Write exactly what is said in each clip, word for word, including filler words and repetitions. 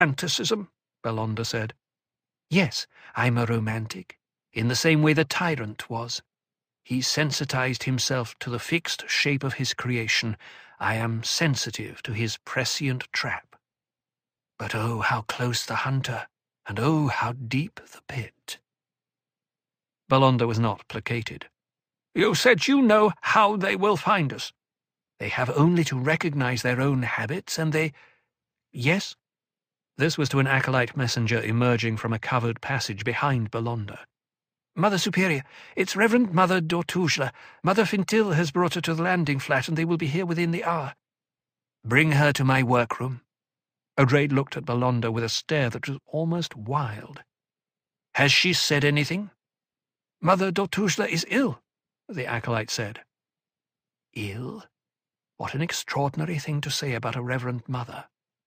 romanticism, Belonder said. Yes, I'm a romantic, in the same way the tyrant was. He sensitized himself to the fixed shape of his creation. I am sensitive to his prescient trap. But oh, how close the hunter, and oh, how deep the pit. Belonder was not placated. You said you know how they will find us. They have only to recognize their own habits, and they— Yes? This was to an acolyte messenger emerging from a covered passage behind Belonder. Mother Superior, it's Reverend Mother Dortugela. Mother Fintil has brought her to the landing flat, and they will be here within the hour. Bring her to my workroom. O'Drade looked at Belonder with a stare that was almost wild. Has she said anything? Mother Dortugela is ill, the acolyte said. Ill? What an extraordinary thing to say about a reverend mother.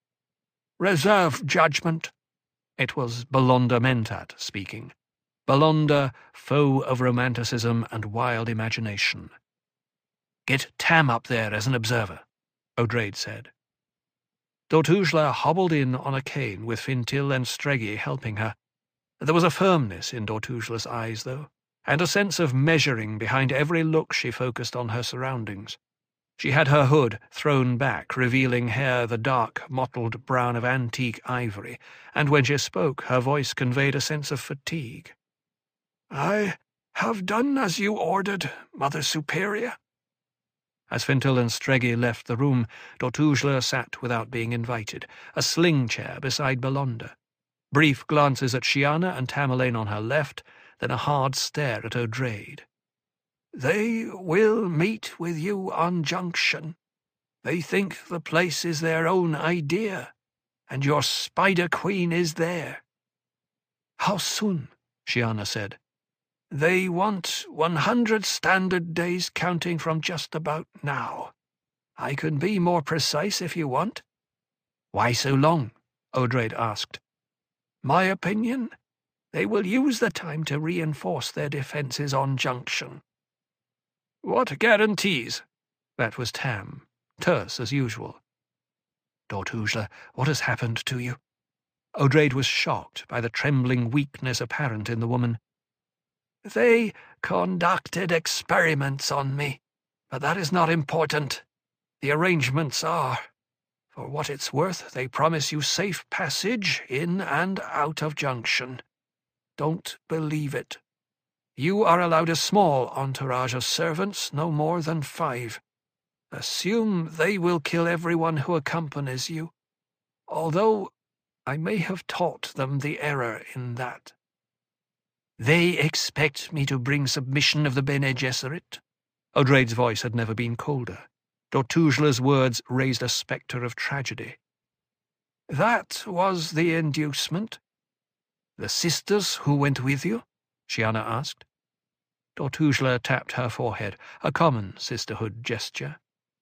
Reserve judgment. It was Belonder Mentat speaking. Belonder, foe of romanticism and wild imagination. Get Tam up there as an observer, O'Drade said. Dortugela hobbled in on a cane with Fintil and Streggy helping her. There was a firmness in Dortugela's eyes, though, and a sense of measuring behind every look she focused on her surroundings. She had her hood thrown back, revealing hair the dark, mottled brown of antique ivory, and when she spoke, her voice conveyed a sense of fatigue. I have done as you ordered, Mother Superior. As Fintil and Streggy left the room, Dortugela sat without being invited, a sling chair beside Belonder. Brief glances at Shiana and Tamerlane on her left, then a hard stare at O'Drade. They will meet with you on Junction. They think the place is their own idea, and your Spider Queen is there. How soon? Shiana said. They want one hundred standard days counting from just about now. I can be more precise if you want. Why so long? O'Drade asked. My opinion? They will use the time to reinforce their defences on Junction. What guarantees? That was Tam, terse as usual. Dortugela, what has happened to you? O'Drade was shocked by the trembling weakness apparent in the woman. They conducted experiments on me, but that is not important. The arrangements are. For what it's worth, they promise you safe passage in and out of Junction. Don't believe it. You are allowed a small entourage of servants, no more than five. Assume they will kill everyone who accompanies you, although I may have taught them the error in that. They expect me to bring submission of the Bene Gesserit? O'Drade's voice had never been colder. Dortugela's words raised a spectre of tragedy. That was the inducement. The sisters who went with you? Shiana asked. Dortugela tapped her forehead, a common sisterhood gesture.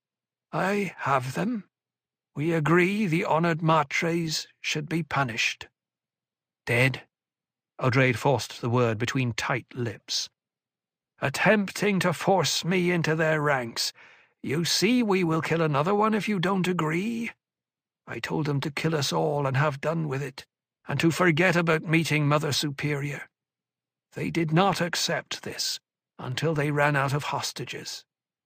I have them. We agree the honoured matres should be punished. Dead? O'Drade forced the word between tight lips. Attempting to force me into their ranks. You see, we will kill another one if you don't agree. I told them to kill us all and have done with it, and to forget about meeting Mother Superior. They did not accept this until they ran out of hostages.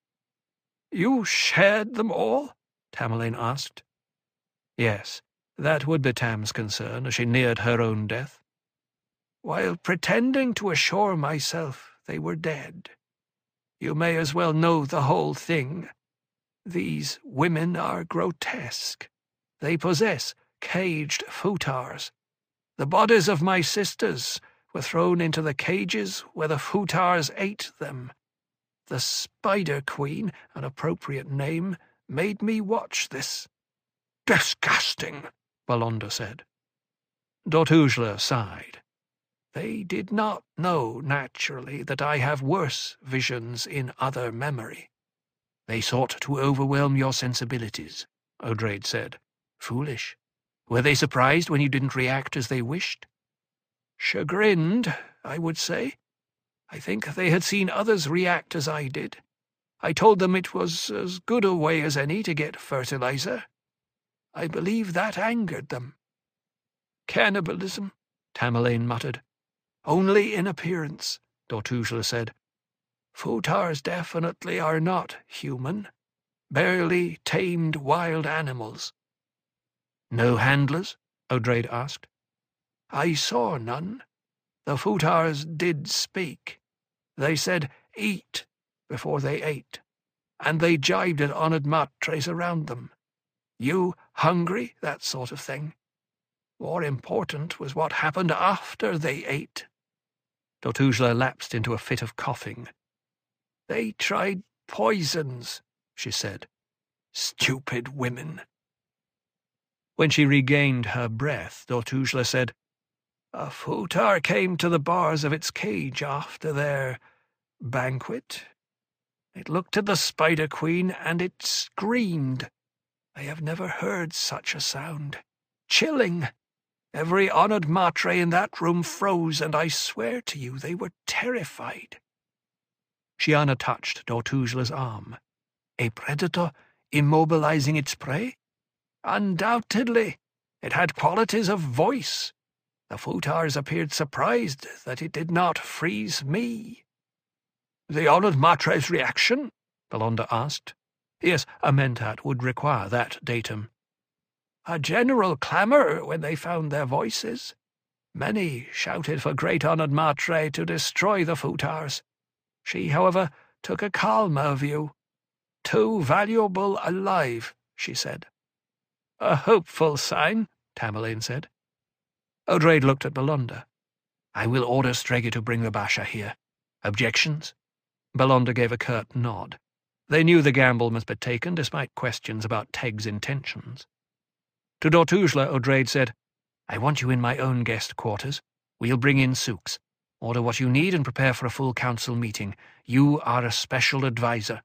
You shared them all? Tamerlane asked. Yes, that would be Tam's concern as she neared her own death. While pretending to assure myself they were dead. You may as well know the whole thing. These women are grotesque. They possess caged futars. The bodies of my sisters were thrown into the cages where the futars ate them. The Spider Queen, an appropriate name, made me watch this. Disgusting, Belonder said. Dortugela sighed. They did not know, naturally, that I have worse visions in other memory. They sought to overwhelm your sensibilities, O'Drade said. Foolish. Were they surprised when you didn't react as they wished? Chagrined, I would say. I think they had seen others react as I did. I told them it was as good a way as any to get fertilizer. I believe that angered them. Cannibalism, Tamerlane muttered. Only in appearance, Dotuzla said. Futars definitely are not human, barely tamed wild animals. No handlers? Odraid asked. I saw none. The Futars did speak. They said, eat, before they ate, and they jibed at honoured matres around them. You hungry? That sort of thing. More important was what happened after they ate. Dotuzla lapsed into a fit of coughing. They tried poisons, she said. Stupid women. When she regained her breath, Dotuzla said, A Futar came to the bars of its cage after their banquet. It looked at the Spider Queen, and it screamed. I have never heard such a sound. Chilling. Every honoured matre in that room froze, and I swear to you they were terrified. Shiana touched Dotuzla's arm. A predator immobilizing its prey? Undoubtedly. It had qualities of voice. The Futars appeared surprised that it did not freeze me. The honoured matre's reaction? Belonda asked. Yes, a mentat would require that datum. A general clamour when they found their voices. Many shouted for great honoured matre to destroy the Futars. She, however, took a calmer view. Too valuable alive, she said. A hopeful sign, Tamerlane said. Odraid looked at Belonda. I will order Stregi to bring the Basha here. Objections? Belonda gave a curt nod. They knew the gamble must be taken, despite questions about Teg's intentions. To Dotuzla, Odraid said, I want you in my own guest quarters. We'll bring in souks. Order what you need and prepare for a full council meeting. You are a special adviser.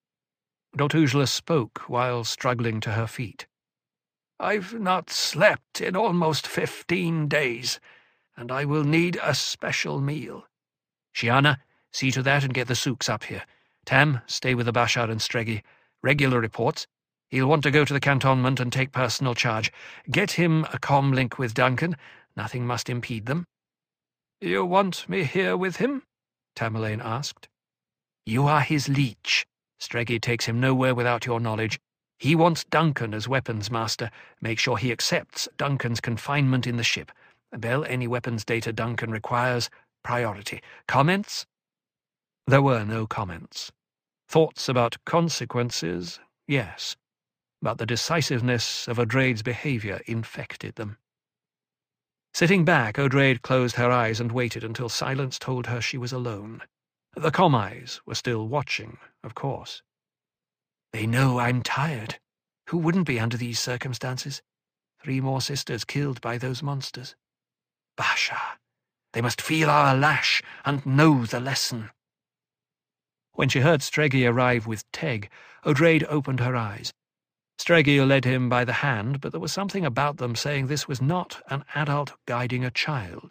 Dotuzla spoke while struggling to her feet. I've not slept in almost fifteen days, and I will need a special meal. Shiana, see to that and get the souks up here. Tam, stay with the Bashar and Stregi. Regular reports. He'll want to go to the cantonment and take personal charge. Get him a comm link with Duncan. Nothing must impede them. You want me here with him? Tamerlane asked. You are his leech. Stregi takes him nowhere without your knowledge. He wants Duncan as weapons master. Make sure he accepts Duncan's confinement in the ship. Bell, any weapons data Duncan requires, priority. Comments? There were no comments. Thoughts about consequences? Yes. But the decisiveness of Odraid's behaviour infected them. Sitting back, Odraid closed her eyes and waited until silence told her she was alone. The Commeyes were still watching, of course. They know I'm tired. Who wouldn't be under these circumstances? Three more sisters killed by those monsters. Basha! They must feel our lash and know the lesson. When she heard Stregi arrive with Teg, Odraid opened her eyes. Stregi led him by the hand, but there was something about them saying this was not an adult guiding a child.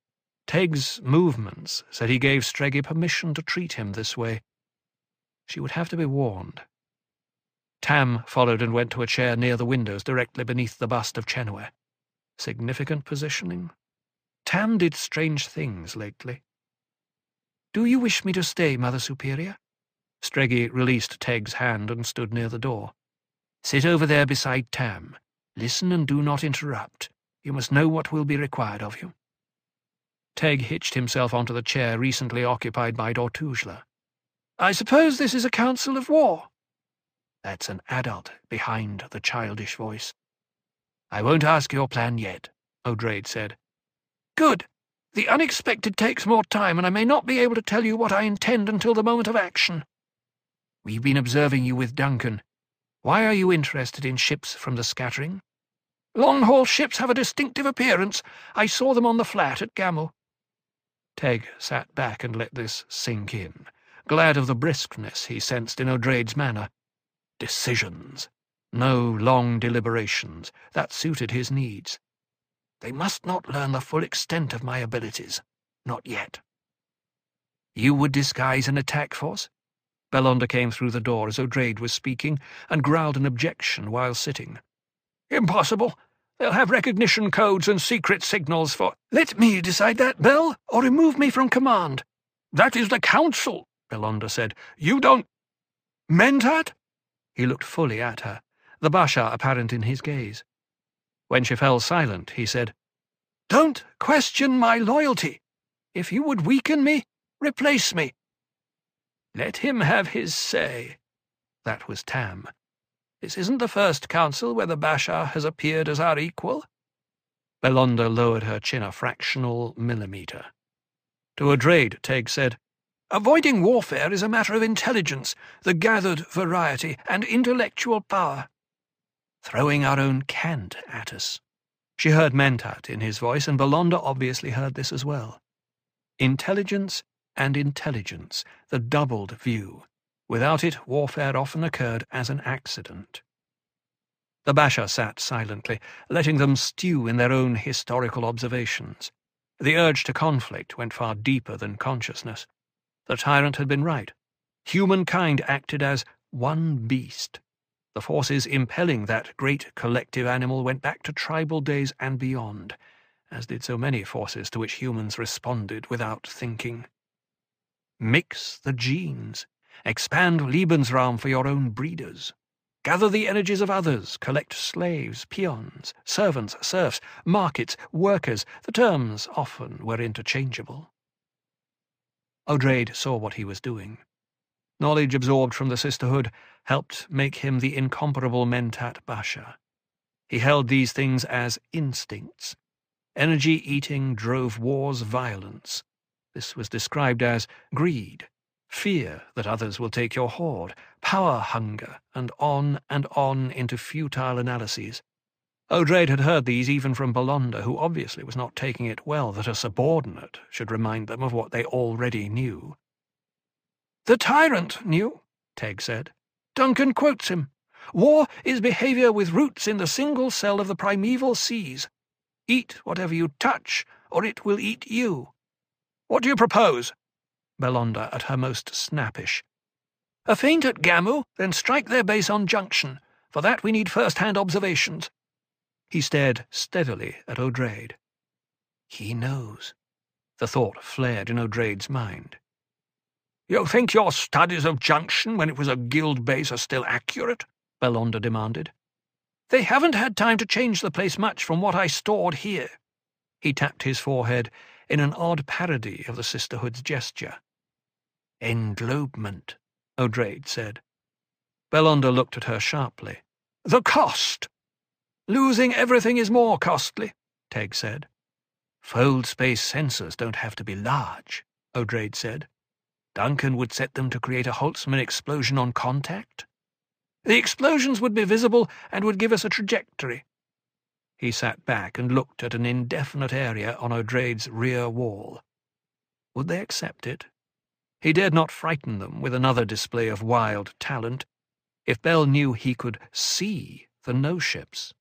Teg's movements said he gave Stregi permission to treat him this way. She would have to be warned. Tam followed and went to a chair near the windows directly beneath the bust of Chenoweth. Significant positioning. Tam did strange things lately. Do you wish me to stay, Mother Superior? Stregi released Teg's hand and stood near the door. Sit over there beside Tam. Listen and do not interrupt. You must know what will be required of you. Teg hitched himself onto the chair recently occupied by Dotuzla. I suppose this is a council of war? That's an adult behind the childish voice. I won't ask your plan yet, Odraid said. Good. The unexpected takes more time, and I may not be able to tell you what I intend until the moment of action. We've been observing you with Duncan. Why are you interested in ships from the scattering? Long-haul ships have a distinctive appearance. I saw them on the flat at Gamel. Teg sat back and let this sink in, glad of the briskness he sensed in Odraid's manner. Decisions. No long deliberations. That suited his needs. They must not learn the full extent of my abilities. Not yet. You would disguise an attack force? Belonda came through the door as Odraid was speaking and growled an objection while sitting. Impossible. They'll have recognition codes and secret signals for— Let me decide that, Bel, or remove me from command. That is the Council, Belonder said. You don't— Mentat? He looked fully at her, the Bashar apparent in his gaze. When she fell silent, he said, Don't question my loyalty. If you would weaken me, replace me. Let him have his say. That was Tam. This isn't the first council where the Bashar has appeared as our equal. Belonder lowered her chin a fractional millimetre. To Odraid, Teg said, Avoiding warfare is a matter of intelligence, the gathered variety, and intellectual power. Throwing our own cant at us. She heard Mentat in his voice, and Belonder obviously heard this as well. Intelligence and intelligence, the doubled view. Without it, warfare often occurred as an accident. The Bashar sat silently, letting them stew in their own historical observations. The urge to conflict went far deeper than consciousness. The tyrant had been right. Humankind acted as one beast. The forces impelling that great collective animal went back to tribal days and beyond, as did so many forces to which humans responded without thinking. Mix the genes. Expand Lebensraum for your own breeders. Gather the energies of others. Collect slaves, peons, servants, serfs, markets, workers. The terms often were interchangeable. Odraid saw what he was doing. Knowledge absorbed from the Sisterhood helped make him the incomparable Mentat Bashar. He held these things as instincts. Energy-eating drove war's violence. This was described as greed, fear that others will take your hoard, power hunger, and on and on into futile analyses. Odraid had heard these even from Belonder, who obviously was not taking it well that a subordinate should remind them of what they already knew. The tyrant knew, Teg said. Duncan quotes him. War is behaviour with roots in the single cell of the primeval seas. Eat whatever you touch, or it will eat you. What do you propose? Belonder at her most snappish. A feint at Gamu, then strike their base on Junction. For that we need first-hand observations. He stared steadily at Odraid. He knows. The thought flared in Odraid's mind. You think your studies of Junction, when it was a guild base, are still accurate? Belonder demanded. They haven't had time to change the place much from what I stored here. He tapped his forehead in an odd parody of the Sisterhood's gesture. Englobement, Odraid said. Belonder looked at her sharply. The cost! Losing everything is more costly, Teg said. Fold space sensors don't have to be large, Odraid said. Duncan would set them to create a Holtzman explosion on contact. The explosions would be visible and would give us a trajectory. He sat back and looked at an indefinite area on Odraid's rear wall. Would they accept it? He dared not frighten them with another display of wild talent. If Bel knew he could see the no-ships.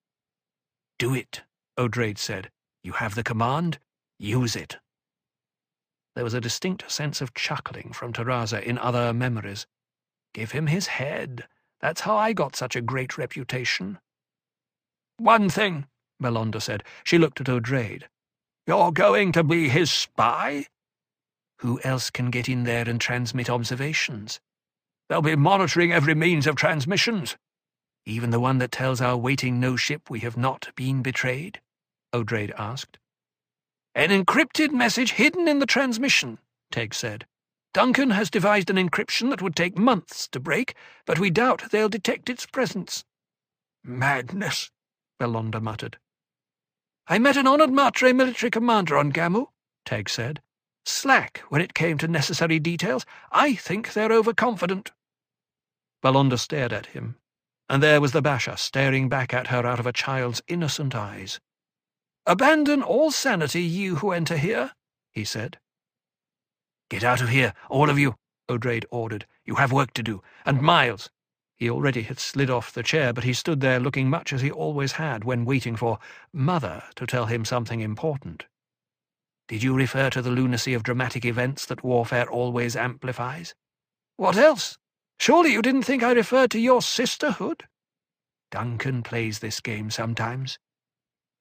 Do it, Odraid said. You have the command. Use it. There was a distinct sense of chuckling from Taraza in other memories. Give him his head. That's how I got such a great reputation. One thing, Belonder said. She looked at Odraid. You're going to be his spy? Who else can get in there and transmit observations? They'll be monitoring every means of transmissions. Even the one that tells our waiting no-ship we have not been betrayed? Odraid asked. An encrypted message hidden in the transmission, Teg said. Duncan has devised an encryption that would take months to break, but we doubt they'll detect its presence. Madness, Belonder muttered. I met an honoured Matre military commander on Gamu, Teg said. Slack when it came to necessary details. I think they're overconfident. Belonder stared at him, and there was the Bashar staring back at her out of a child's innocent eyes. Abandon all sanity, you who enter here, he said. Get out of here, all of you, Odraid ordered. You have work to do. And Miles. He already had slid off the chair, but he stood there looking much as he always had when waiting for Mother to tell him something important. Did you refer to the lunacy of dramatic events that warfare always amplifies? What else? Surely you didn't think I referred to your sisterhood? Duncan plays this game sometimes.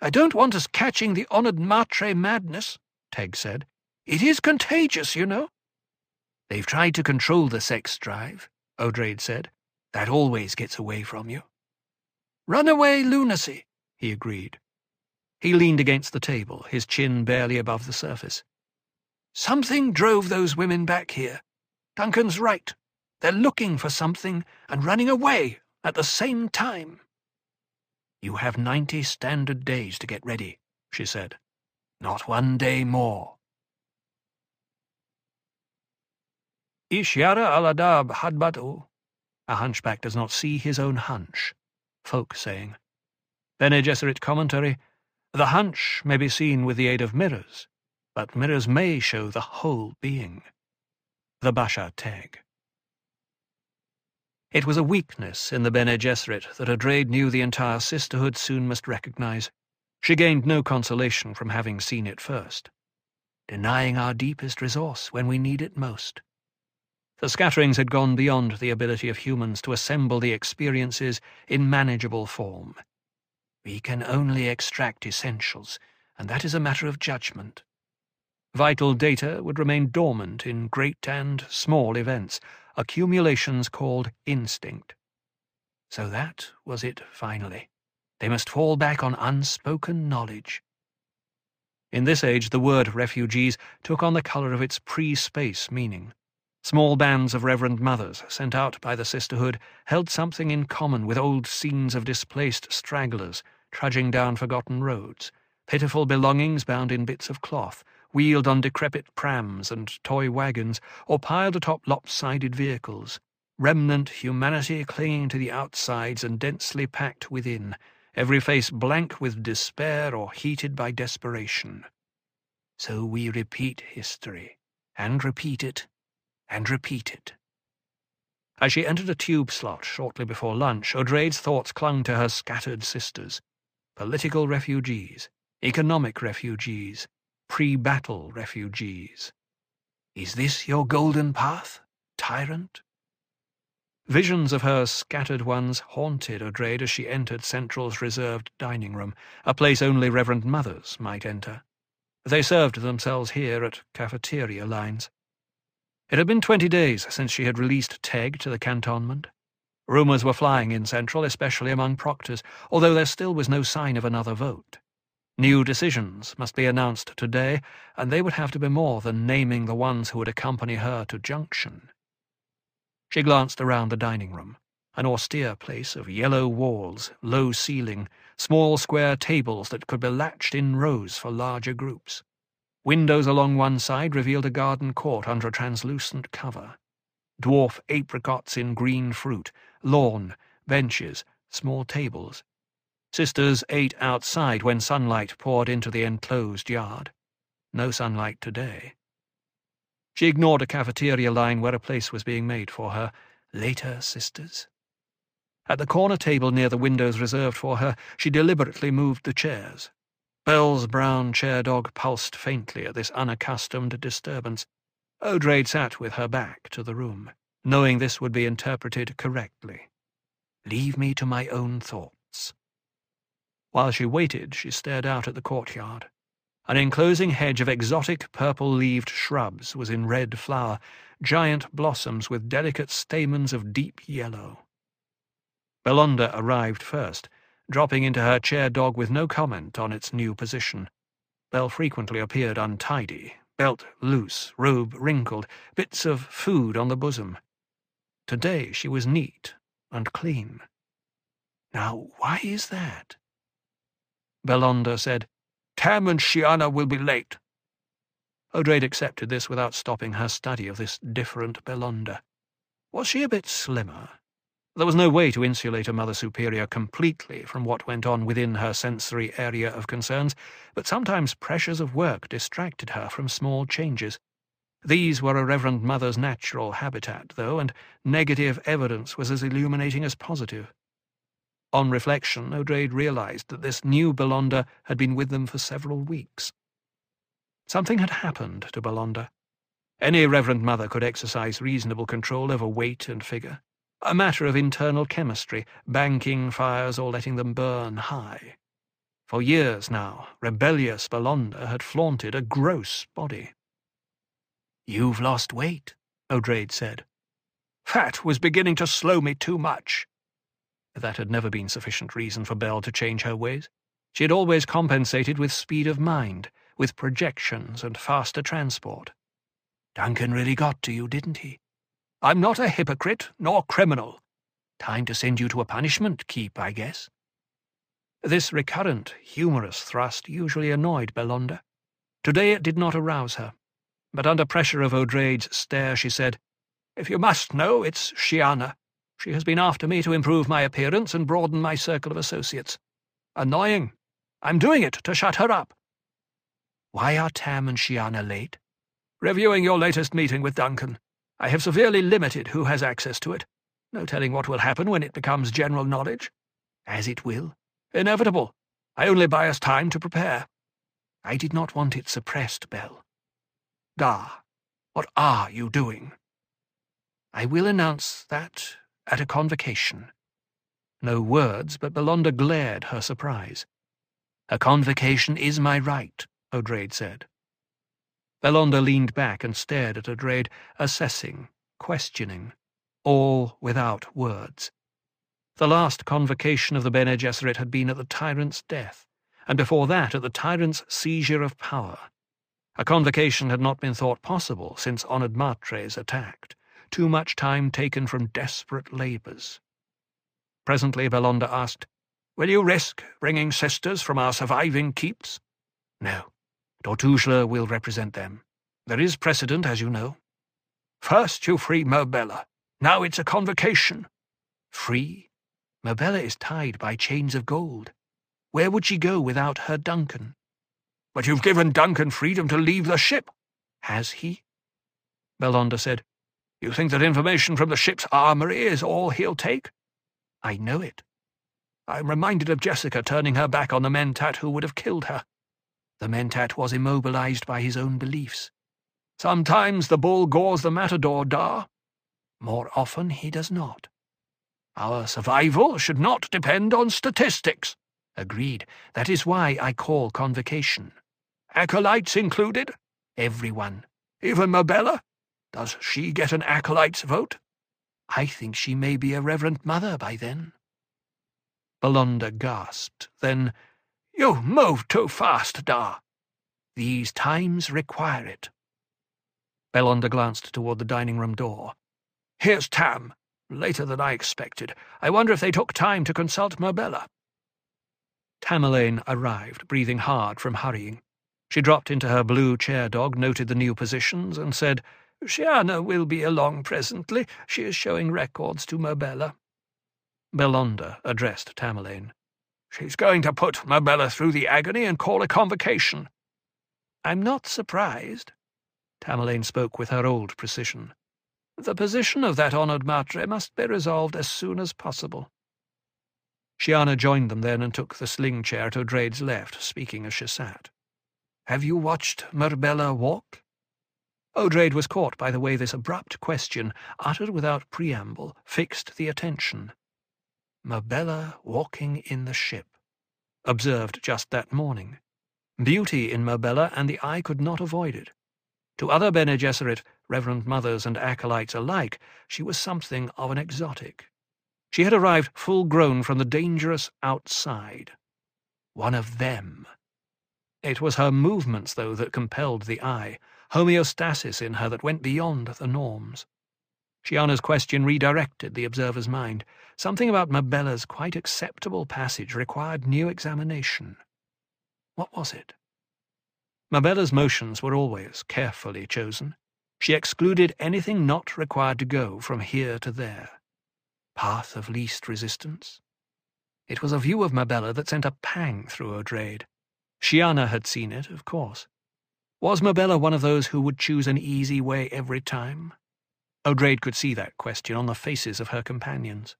I don't want us catching the honoured Matre madness, Teg said. It is contagious, you know. They've tried to control the sex drive, Odraid said. That always gets away from you. Runaway lunacy, he agreed. He leaned against the table, his chin barely above the surface. Something drove those women back here. Duncan's right. They're looking for something and running away at the same time. You have ninety standard days to get ready, she said. Not one day more. Ishyara aladab hadbatu. A hunchback does not see his own hunch. Folk saying. Bene Gesserit commentary. The hunch may be seen with the aid of mirrors, but mirrors may show the whole being. The Bashar Teg. It was a weakness in the Bene Gesserit that Odraid knew the entire sisterhood soon must recognize. She gained no consolation from having seen it first. Denying our deepest resource when we need it most. The scatterings had gone beyond the ability of humans to assemble the experiences in manageable form. We can only extract essentials, and that is a matter of judgment. Vital data would remain dormant in great and small events, accumulations called instinct. So that was it finally. They must fall back on unspoken knowledge. In this age, the word refugees took on the colour of its pre-space meaning. Small bands of Reverend Mothers, sent out by the sisterhood, held something in common with old scenes of displaced stragglers, trudging down forgotten roads, pitiful belongings bound in bits of cloth, wheeled on decrepit prams and toy wagons, or piled atop lopsided vehicles, remnant humanity clinging to the outsides and densely packed within, every face blank with despair or heated by desperation. So we repeat history, and repeat it, and repeat it. As she entered a tube slot shortly before lunch, Odraid's thoughts clung to her scattered sisters. Political refugees, economic refugees, pre-battle refugees. Is this your golden path, tyrant? Visions of her scattered ones haunted Odraid as she entered Central's reserved dining room, a place only Reverend Mothers might enter. They served themselves here at cafeteria lines. It had been twenty days since she had released Teg to the cantonment. Rumours were flying in Central, especially among proctors, although there still was no sign of another vote. New decisions must be announced today, and they would have to be more than naming the ones who would accompany her to Junction. She glanced around the dining room, an austere place of yellow walls, low ceiling, small square tables that could be latched in rows for larger groups. Windows along one side revealed a garden court under a translucent cover. Dwarf apricots in green fruit, lawn, benches, small tables. Sisters ate outside when sunlight poured into the enclosed yard. No sunlight today. She ignored a cafeteria line where a place was being made for her. Later, sisters. At the corner table near the windows reserved for her, she deliberately moved the chairs. Bell's brown chair-dog pulsed faintly at this unaccustomed disturbance. Odraid sat with her back to the room, knowing this would be interpreted correctly. Leave me to my own thoughts. While she waited, she stared out at the courtyard. An enclosing hedge of exotic purple-leaved shrubs was in red flower, giant blossoms with delicate stamens of deep yellow. Belonda arrived first, dropping into her chair-dog with no comment on its new position. Bell frequently appeared untidy, belt loose, robe wrinkled, bits of food on the bosom. Today she was neat and clean. Now, why is that? Belonda said, Tam and Shiana will be late. Odraid accepted this without stopping her study of this different Belonda. Was she a bit slimmer? There was no way to insulate a Mother Superior completely from what went on within her sensory area of concerns, but sometimes pressures of work distracted her from small changes. These were a Reverend Mother's natural habitat, though, and negative evidence was as illuminating as positive. On reflection, Odraid realized that this new Belonda had been with them for several weeks. Something had happened to Belonda. Any Reverend Mother could exercise reasonable control over weight and figure. A matter of internal chemistry, banking fires or letting them burn high. For years now, rebellious Belonda had flaunted a gross body. "You've lost weight," O'Drade said. "Fat was beginning to slow me too much." That had never been sufficient reason for Belle to change her ways. She had always compensated with speed of mind, with projections and faster transport. "Duncan really got to you, didn't he?" "I'm not a hypocrite, nor criminal. Time to send you to a punishment keep, I guess." This recurrent, humorous thrust usually annoyed Belonda. Today it did not arouse her, but under pressure of O'Drade's stare she said, "If you must know, it's Shiana. She has been after me to improve my appearance and broaden my circle of associates. Annoying. I'm doing it to shut her up." "Why are Tam and Shiana late?" "Reviewing your latest meeting with Duncan. I have severely limited who has access to it. No telling what will happen when it becomes general knowledge." "As it will." "Inevitable. I only buy us time to prepare." "I did not want it suppressed, Belle." "Da, what are you doing?" "I will announce that at a convocation." No words, but Belonda glared her surprise. "A convocation is my right," O'Drade said. Belonda leaned back and stared at O'Drade, assessing, questioning, all without words. The last convocation of the Bene Gesserit had been at the tyrant's death, and before that at the tyrant's seizure of power. A convocation had not been thought possible since Honoured Matres attacked, too much time taken from desperate labours. Presently Belonda asked, "Will you risk bringing sisters from our surviving keeps?" "No. Tortugela will represent them. There is precedent, as you know." "First you free Merbella. Now it's a convocation." "Free? Merbella is tied by chains of gold. Where would she go without her Duncan?" "But you've given Duncan freedom to leave the ship." "Has he?" Belonda said, "You think that information from the ship's armory is all he'll take?" "I know it." "I'm reminded of Jessica turning her back on the Mentat who would have killed her." "The Mentat was immobilized by his own beliefs." "Sometimes the bull gores the matador, Da." "More often he does not." "Our survival should not depend on statistics." "Agreed. That is why I call convocation." "Acolytes included?" "Everyone." "Even Merbella? Does she get an acolyte's vote?" "I think she may be a Reverend Mother by then." Belonda gasped. Then, "You move too fast, Da." "These times require it." Belonda glanced toward the dining-room door. "Here's Tam. Later than I expected. I wonder if they took time to consult Merbella." Tamerlane arrived, breathing hard from hurrying. She dropped into her blue chair-dog, noted the new positions, and said, "Shiana will be along presently. She is showing records to Merbella." Belonda addressed Tamerlane. "She's going to put Merbella through the agony and call a convocation." "I'm not surprised." Tamerlane spoke with her old precision. "The position of that honoured matre must be resolved as soon as possible." Shiana joined them then and took the sling chair at O'Drade's left, speaking as she sat. "Have you watched Merbella walk?" O'Drade was caught by the way this abrupt question, uttered without preamble, fixed the attention. Merbella walking in the ship, observed just that morning. Beauty in Merbella, and the eye could not avoid it. To other Bene Gesserit, Reverend Mothers and acolytes alike, she was something of an exotic. She had arrived full-grown from the dangerous outside. One of them. It was her movements, though, that compelled the eye, homeostasis in her that went beyond the norms. Shiana's question redirected the observer's mind. Something about Merbella's quite acceptable passage required new examination. What was it? Merbella's motions were always carefully chosen. She excluded anything not required to go from here to there. Path of least resistance? It was a view of Merbella that sent a pang through O'Drade. Shiana had seen it, of course. Was Merbella one of those who would choose an easy way every time? O'Drade could see that question on the faces of her companions.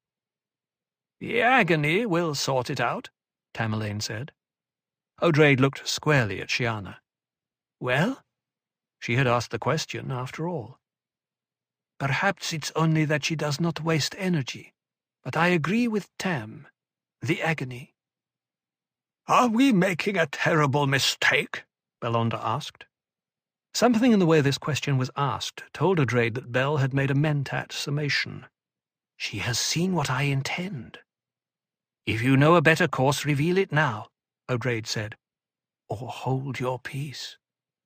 "The agony will sort it out," Tamerlane said. O'Drade looked squarely at Shiana. "Well?" She had asked the question, after all. "Perhaps it's only that she does not waste energy. But I agree with Tam. The agony." "Are we making a terrible mistake?" Belonder asked. Something in the way this question was asked told Odraid that Bel had made a mentat summation. "She has seen what I intend." "If you know a better course, reveal it now," Odraid said. "Or hold your peace."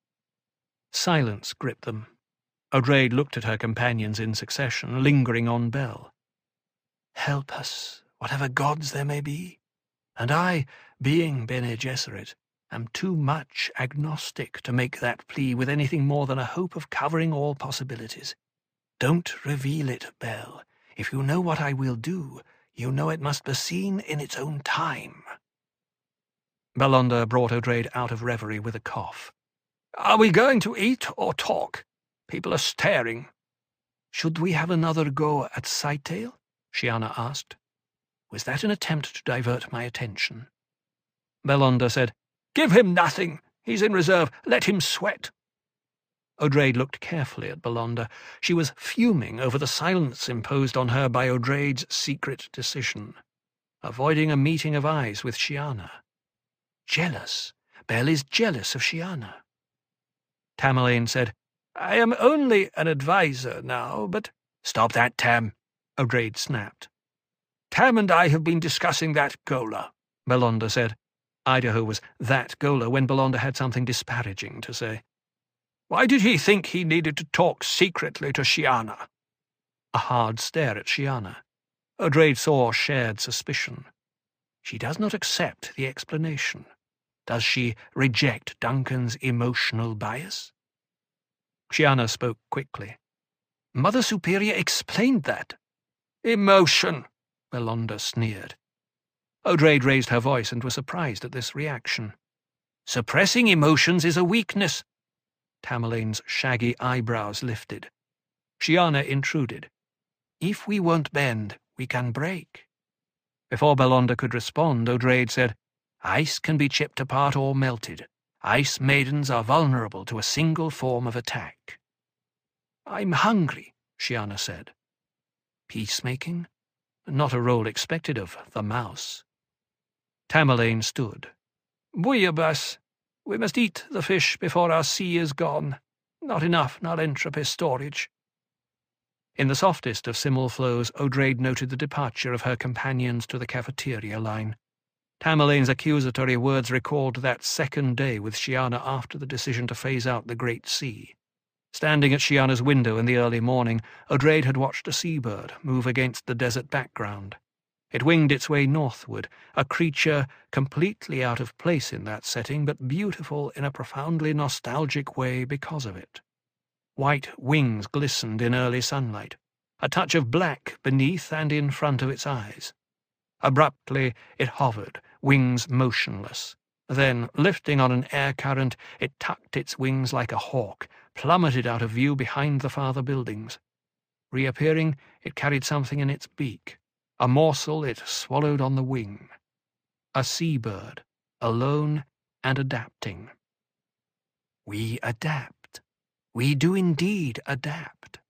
Silence gripped them. Odraid looked at her companions in succession, lingering on Bel. "Help us, whatever gods there may be. And I, being Bene Gesserit, am too much agnostic to make that plea with anything more than a hope of covering all possibilities. Don't reveal it, Bel. If you know what I will do, you know it must be seen in its own time." Belonder brought Odraid out of reverie with a cough. "Are we going to eat or talk? People are staring." "Should we have another go at Sightale?" Shiana asked. Was that an attempt to divert my attention? Belonder said, "Give him nothing. He's in reserve. Let him sweat." Odraid looked carefully at Belonder. She was fuming over the silence imposed on her by Odraid's secret decision, avoiding a meeting of eyes with Shiana. Jealous. Bel is jealous of Shiana. Tamerlane said, "I am only an adviser now, but—" "Stop that, Tam," Odraid snapped. "Tam and I have been discussing that Gola," Belonder said. Idaho was that Gola when Belonder had something disparaging to say. "Why did he think he needed to talk secretly to Shiana?" A hard stare at Shiana. Odraid saw shared suspicion. She does not accept the explanation. Does she reject Duncan's emotional bias? Shiana spoke quickly. "Mother Superior explained that." "Emotion," Belonder sneered. Odraid raised her voice and was surprised at this reaction. "Suppressing emotions is a weakness." Tamerlane's shaggy eyebrows lifted. Shiana intruded. "If we won't bend, we can break." Before Belonder could respond, Odraid said, "Ice can be chipped apart or melted. Ice maidens are vulnerable to a single form of attack." "I'm hungry," Shiana said. Peacemaking? Not a role expected of the mouse. Tamerlane stood. "Buyabas, we must eat the fish before our sea is gone. Not enough Narentropy storage." In the softest of Simul flows, Odraid noted the departure of her companions to the cafeteria line. Tamerlane's accusatory words recalled that second day with Shiana after the decision to phase out the Great Sea. Standing at Shiana's window in the early morning, Odraid had watched a seabird move against the desert background. It winged its way northward, a creature completely out of place in that setting, but beautiful in a profoundly nostalgic way because of it. White wings glistened in early sunlight, a touch of black beneath and in front of its eyes. Abruptly it hovered, wings motionless. Then, lifting on an air current, it tucked its wings like a hawk, plummeted out of view behind the farther buildings. Reappearing, it carried something in its beak, a morsel it swallowed on the wing. A seabird, alone and adapting. We adapt. We do indeed adapt.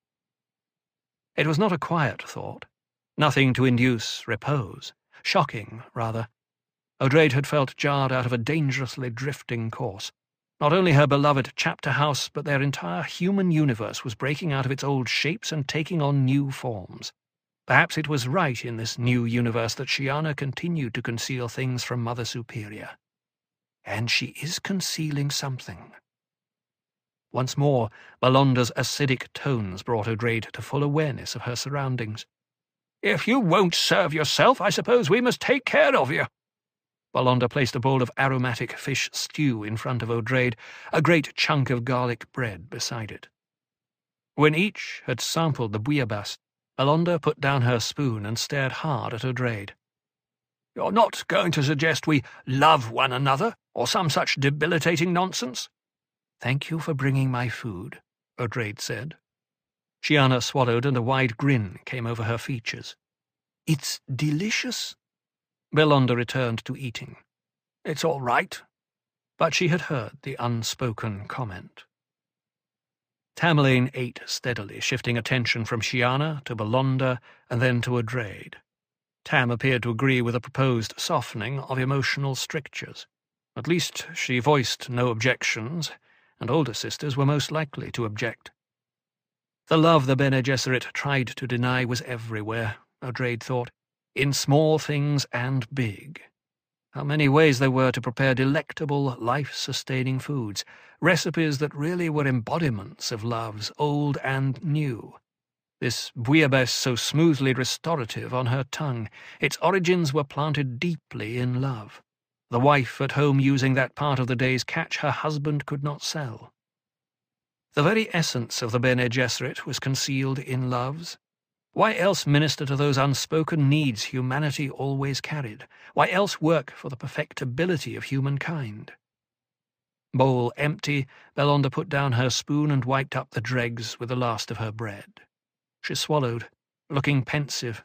It was not a quiet thought, nothing to induce repose. Shocking, rather. Odraid had felt jarred out of a dangerously drifting course. Not only her beloved chapter house, but their entire human universe was breaking out of its old shapes and taking on new forms. Perhaps it was right in this new universe that Shiana continued to conceal things from Mother Superior. And she is concealing something. Once more, Belonder's acidic tones brought Odraid to full awareness of her surroundings. "If you won't serve yourself, I suppose we must take care of you." Belonder placed a bowl of aromatic fish stew in front of Odraid, a great chunk of garlic bread beside it. When each had sampled the bouillabaisse, Belonder put down her spoon and stared hard at Odraid. "You're not going to suggest we love one another, or some such debilitating nonsense?" "Thank you for bringing my food," Odraid said. Shiana swallowed, and a wide grin came over her features. "It's delicious." Belonder returned to eating. "It's all right." But she had heard the unspoken comment. Tamerlane ate steadily, shifting attention from Shiana to Belonder and then to Odraid. Tam appeared to agree with a proposed softening of emotional strictures. At least she voiced no objections, and older sisters were most likely to object. The love the Bene Gesserit tried to deny was everywhere, Odraid thought, in small things and big. How many ways there were to prepare delectable, life-sustaining foods, recipes that really were embodiments of loves, old and new. This bouillabaisse so smoothly restorative on her tongue, its origins were planted deeply in love. The wife at home using that part of the day's catch her husband could not sell. The very essence of the Bene Gesserit was concealed in loves. Why else minister to those unspoken needs humanity always carried? Why else work for the perfectibility of humankind? Bowl empty, Belonda put down her spoon and wiped up the dregs with the last of her bread. She swallowed, looking pensive.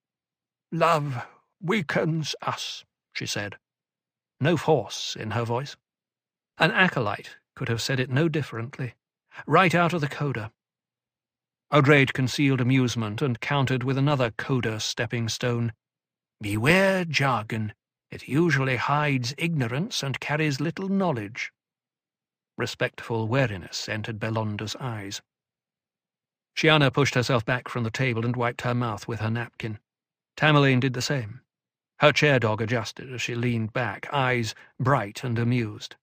"Love weakens us," she said. No force in her voice. An acolyte could have said it no differently. Right out of the coda. Odraid concealed amusement and countered with another coda stepping stone. "Beware jargon. It usually hides ignorance and carries little knowledge." Respectful wariness entered Belonda's eyes. Shiana pushed herself back from the table and wiped her mouth with her napkin. Tamerlane did the same. Her chair-dog adjusted as she leaned back, eyes bright and amused.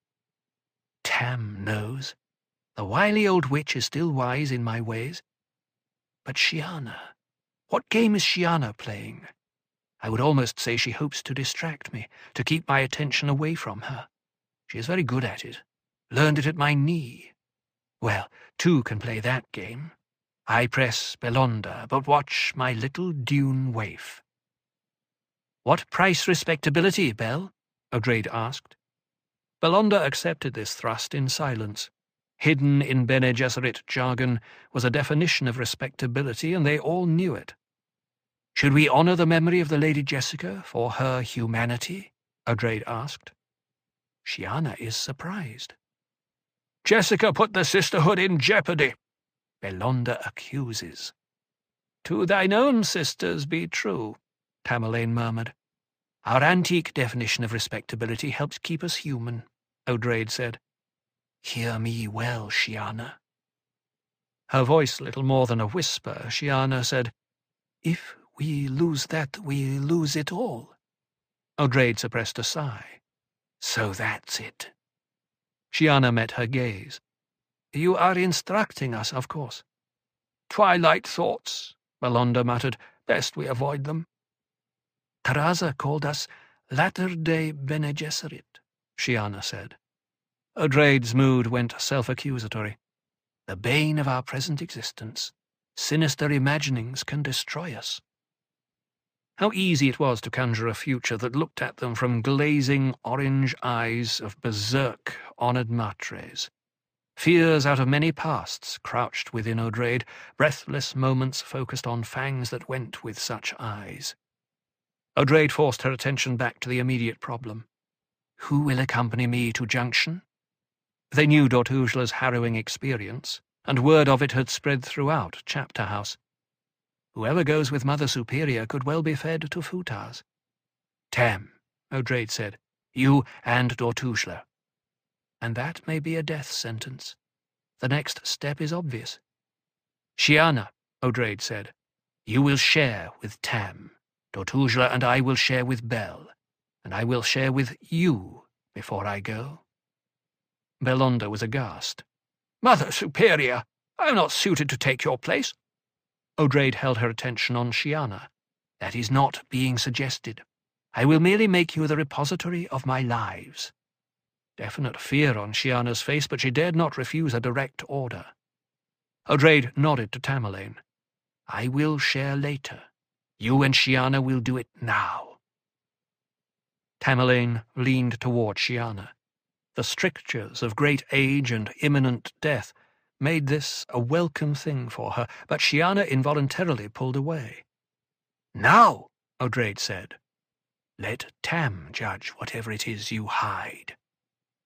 "Tam knows. The wily old witch is still wise in my ways. But Shiana, what game is Shiana playing? I would almost say she hopes to distract me, to keep my attention away from her. She is very good at it. Learned it at my knee. Well, two can play that game. I press Belonda, but watch my little dune waif." "What price respectability, Bell?" Odraid asked. Belonda accepted this thrust in silence. Hidden in Bene Gesserit jargon was a definition of respectability, and they all knew it. "Should we honour the memory of the Lady Jessica for her humanity?" Odraid asked. Shiana is surprised. "Jessica put the sisterhood in jeopardy," Belonda accuses. "To thine own sisters be true," Tamerlane murmured. "Our antique definition of respectability helps keep us human," Odraid said. "Hear me well, Shiana." Her voice little more than a whisper, Shiana said, "If we lose that, we lose it all." Odraid suppressed a sigh. "So that's it." Shiana met her gaze. "You are instructing us, of course." "Twilight thoughts," Belonda muttered. "Best we avoid them." "Taraza called us latter-day Bene Gesserit," Shiana said. Odraid's mood went self-accusatory. "The bane of our present existence. Sinister imaginings can destroy us." How easy it was to conjure a future that looked at them from glazing orange eyes of berserk honoured matres. Fears out of many pasts crouched within Odraid, breathless moments focused on fangs that went with such eyes. Odraid forced her attention back to the immediate problem. "Who will accompany me to Junction?" They knew Dotujla's harrowing experience, and word of it had spread throughout Chapter House. Whoever goes with Mother Superior could well be fed to futars. "Tam," Odraid said, "you and Dotujla. And that may be a death sentence. The next step is obvious." "Shiana," Odraid said, "you will share with Tam. Dotujla and I will share with Bel, and I will share with you before I go." Belonda was aghast. "Mother Superior, I am not suited to take your place." Odraid held her attention on Shiana. "That is not being suggested. I will merely make you the repository of my lives." Definite fear on Shiana's face, but she dared not refuse a direct order. Odraid nodded to Tamerlane. "I will share later. You and Shiana will do it now." Tamerlane leaned toward Shiana. The strictures of great age and imminent death made this a welcome thing for her, but Shiana involuntarily pulled away. "Now," Odraid said. "Let Tam judge whatever it is you hide."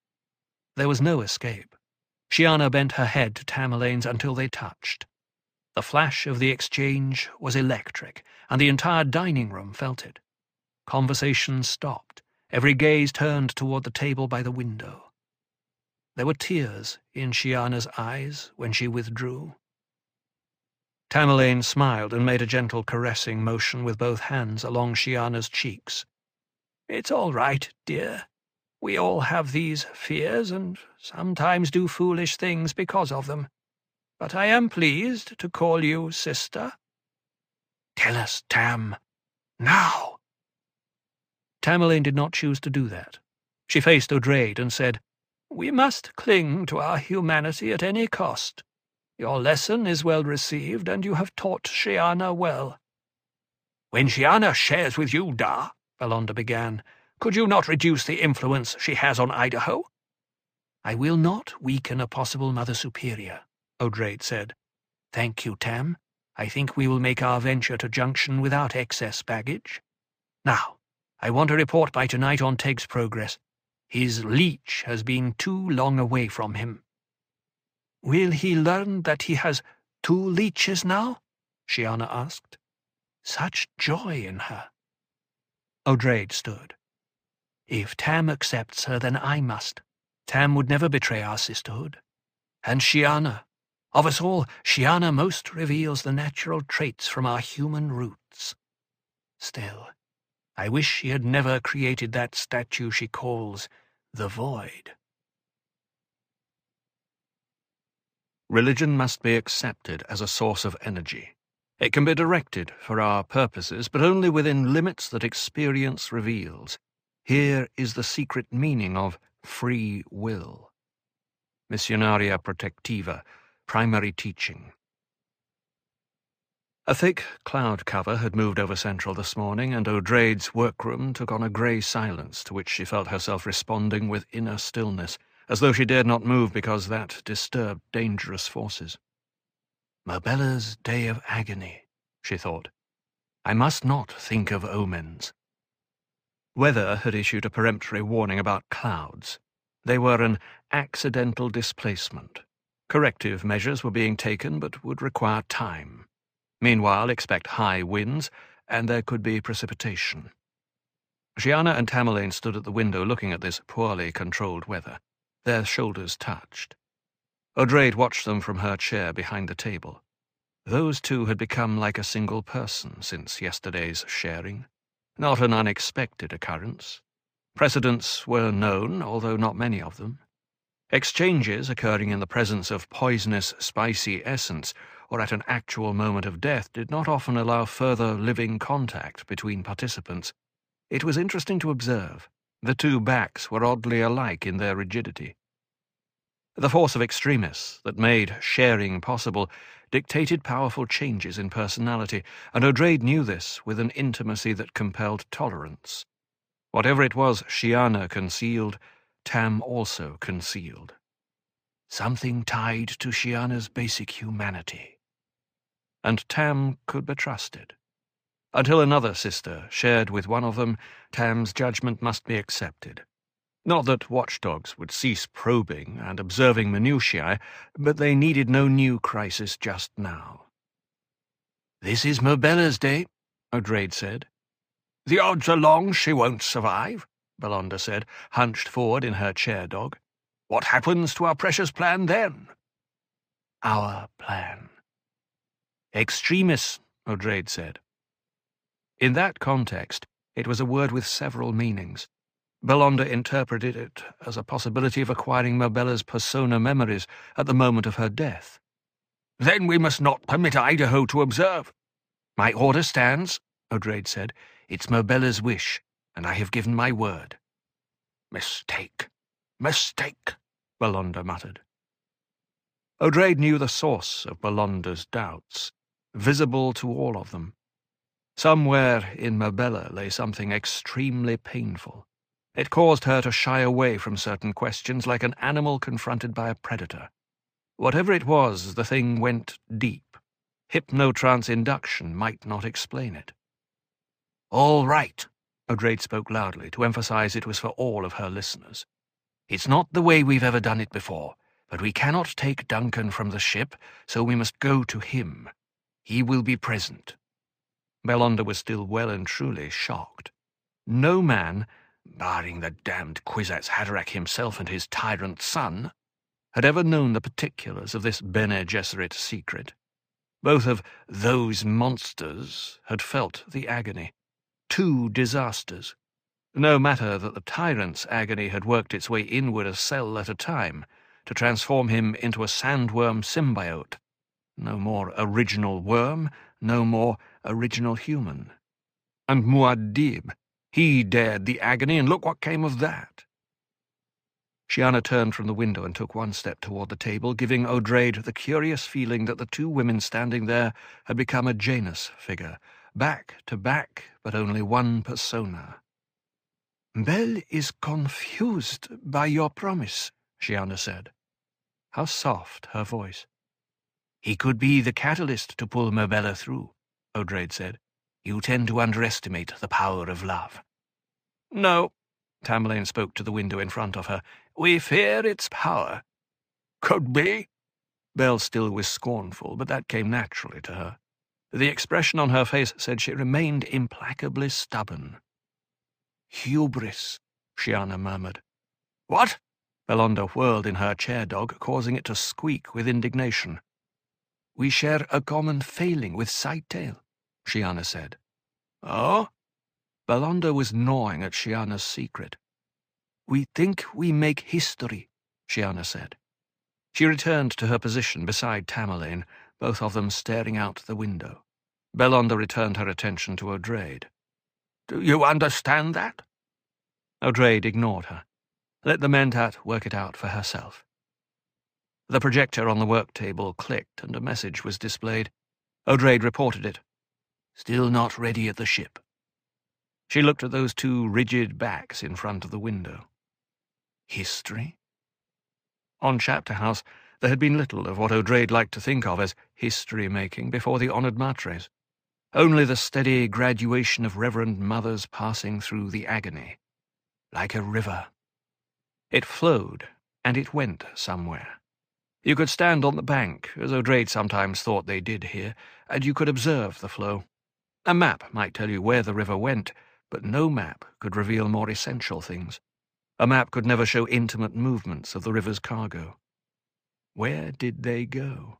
There was no escape. Shiana bent her head to Tamerlane's until they touched. The flash of the exchange was electric, and the entire dining room felt it. Conversation stopped. Every gaze turned toward the table by the window. There were tears in Shiana's eyes when she withdrew. Tamerlane smiled and made a gentle caressing motion with both hands along Shiana's cheeks. "It's all right, dear. We all have these fears and sometimes do foolish things because of them. But I am pleased to call you sister." "Tell us, Tam, now." Tamerlane did not choose to do that. She faced Odraid and said, "We must cling to our humanity at any cost. Your lesson is well received, and you have taught Shiana well." "When Shiana shares with you, Da," Belonda began, "could you not reduce the influence she has on Idaho?" "I will not weaken a possible Mother Superior," Odraid said. "Thank you, Tam. I think we will make our venture to Junction without excess baggage. Now, I want a report by tonight on Teg's progress. His leech has been too long away from him." "Will he learn that he has two leeches now?" Shiana asked. Such joy in her. Odraid stood. "If Tam accepts her, then I must. Tam would never betray our sisterhood. And Shiana. Of us all, Shiana most reveals the natural traits from our human roots. Still, I wish she had never created that statue she calls the Void." Religion must be accepted as a source of energy. It can be directed for our purposes, but only within limits that experience reveals. Here is the secret meaning of free will. Missionaria Protectiva, Primary Teaching. A thick cloud cover had moved over Central this morning, and Odraid's workroom took on a grey silence to which she felt herself responding with inner stillness, as though she dared not move because that disturbed dangerous forces. Merbella's day of agony, she thought. I must not think of omens. Weather had issued a peremptory warning about clouds. They were an accidental displacement. Corrective measures were being taken, but would require time. Meanwhile, expect high winds, and there could be precipitation. Shiana and Tamerlane stood at the window looking at this poorly controlled weather. Their shoulders touched. Odraid watched them from her chair behind the table. Those two had become like a single person since yesterday's sharing. Not an unexpected occurrence. Precedents were known, although not many of them. Exchanges occurring in the presence of poisonous, spicy essence or at an actual moment of death did not often allow further living contact between participants. It was interesting to observe. The two backs were oddly alike in their rigidity. The force of extremists that made sharing possible dictated powerful changes in personality, and Odraid knew this with an intimacy that compelled tolerance. Whatever it was Shiana concealed, Tam also concealed. Something tied to Shiana's basic humanity. And Tam could be trusted. Until another sister shared with one of them, Tam's judgment must be accepted. Not that watchdogs would cease probing and observing minutiae, but they needed no new crisis just now. "This is Merbella's day," Odraid said. "The odds are long she won't survive," Belonda said, hunched forward in her chair-dog. "What happens to our precious plan then?" "Our plan." "Extremis," Odraid said. In that context, it was a word with several meanings. Belonda interpreted it as a possibility of acquiring Merbella's persona memories at the moment of her death. "Then we must not permit Idaho to observe." "My order stands," Odraid said. "It's Merbella's wish, and I have given my word." "Mistake, mistake," Belonda muttered. Odraid knew the source of Belonda's doubts, visible to all of them. Somewhere in Merbella lay something extremely painful. It caused her to shy away from certain questions like an animal confronted by a predator. Whatever it was, the thing went deep. Hypnotrance induction might not explain it. "All right," Odraid spoke loudly to emphasize it was for all of her listeners. "It's not the way we've ever done it before, but we cannot take Duncan from the ship, so we must go to him. He will be present." Belonder was still well and truly shocked. No man, barring the damned Kwisatz Haderach himself and his tyrant son, had ever known the particulars of this Bene Gesserit secret. Both of those monsters had felt the agony. Two disasters. No matter that the tyrant's agony had worked its way inward a cell at a time to transform him into a sandworm symbiote. No more original worm, no more original human. And Muad'Dib, he dared the agony, and look what came of that. Shiana turned from the window and took one step toward the table, giving O'Draide the curious feeling that the two women standing there had become a Janus figure, back to back, but only one persona. "Bel is confused by your promise," Shiana said. How soft her voice. "He could be the catalyst to pull Mabella through," O'Draide said. "You tend to underestimate the power of love." "No," Tamerlane spoke to the window in front of her. "We fear its power." "Could be." Bel still was scornful, but that came naturally to her. The expression on her face said she remained implacably stubborn. "Hubris," Shiana murmured. "What?" Belonder whirled in her chair-dog, causing it to squeak with indignation. "We share a common failing with Sighttail," Shiana said. "Oh?" Belonder was gnawing at Shiana's secret. "We think we make history," Shiana said. She returned to her position beside Tamerlane, both of them staring out the window. Belonder returned her attention to O'Draide. "Do you understand that?" O'Draide ignored her. Let the Mentat work it out for herself. The projector on the work table clicked and a message was displayed. O'Draide reported it. "Still not ready at the ship." She looked at those two rigid backs in front of the window. History? On Chapter House, there had been little of what O'Draide liked to think of as history-making before the honoured matres. Only the steady graduation of Reverend Mothers passing through the agony. Like a river. It flowed, and it went somewhere. You could stand on the bank, as O'Draide sometimes thought they did here, and you could observe the flow. A map might tell you where the river went, but no map could reveal more essential things. A map could never show intimate movements of the river's cargo. Where did they go?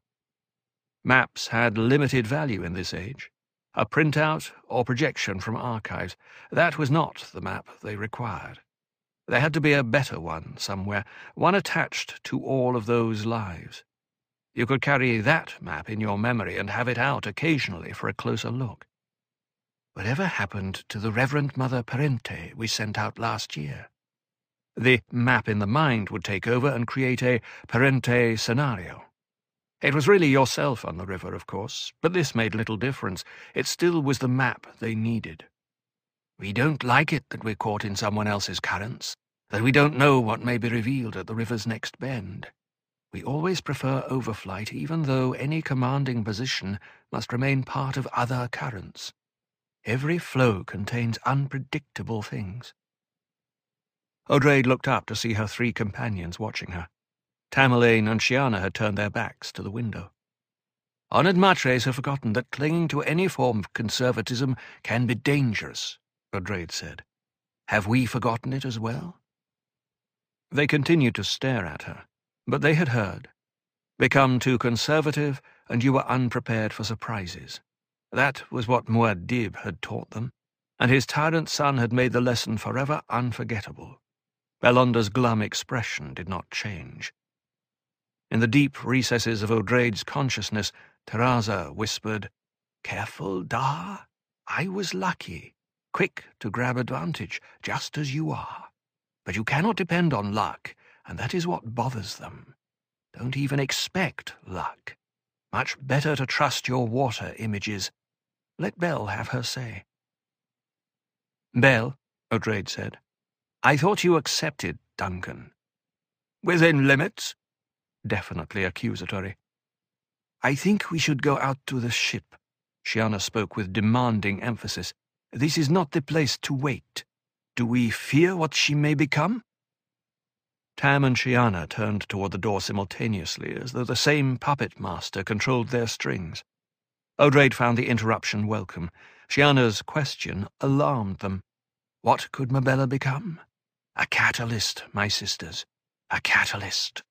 Maps had limited value in this age. A printout or projection from archives, that was not the map they required. There had to be a better one somewhere, one attached to all of those lives. You could carry that map in your memory and have it out occasionally for a closer look. Whatever happened to the Reverend Mother Parente we sent out last year? The map in the mind would take over and create a Parente scenario. It was really yourself on the river, of course, but this made little difference. It still was the map they needed. We don't like it that we're caught in someone else's currents, that we don't know what may be revealed at the river's next bend. We always prefer overflight, even though any commanding position must remain part of other currents. Every flow contains unpredictable things. O'Draide looked up to see her three companions watching her. Tamerlane and Shiana had turned their backs to the window. Honoured matres have forgotten that clinging to any form of conservatism can be dangerous, O'Draide said. Have we forgotten it as well? They continued to stare at her, but they had heard. Become too conservative, and you were unprepared for surprises. That was what Muad'Dib had taught them, and his tyrant son had made the lesson forever unforgettable. Belonder's glum expression did not change. In the deep recesses of O'Draide's consciousness, Teraza whispered, "Careful, Da. I was lucky, quick to grab advantage, just as you are. But you cannot depend on luck, and that is what bothers them. Don't even expect luck. Much better to trust your water images. Let Bel have her say." "Bel," O'Draide said, "I thought you accepted Duncan." "Within limits." Definitely accusatory. "I think we should go out to the ship." Shiana spoke with demanding emphasis. "This is not the place to wait. Do we fear what she may become?" Tam and Shiana turned toward the door simultaneously, as though the same puppet master controlled their strings. O'Drade found the interruption welcome. Shiana's question alarmed them. What could Mabella become? A catalyst, my sisters. A catalyst.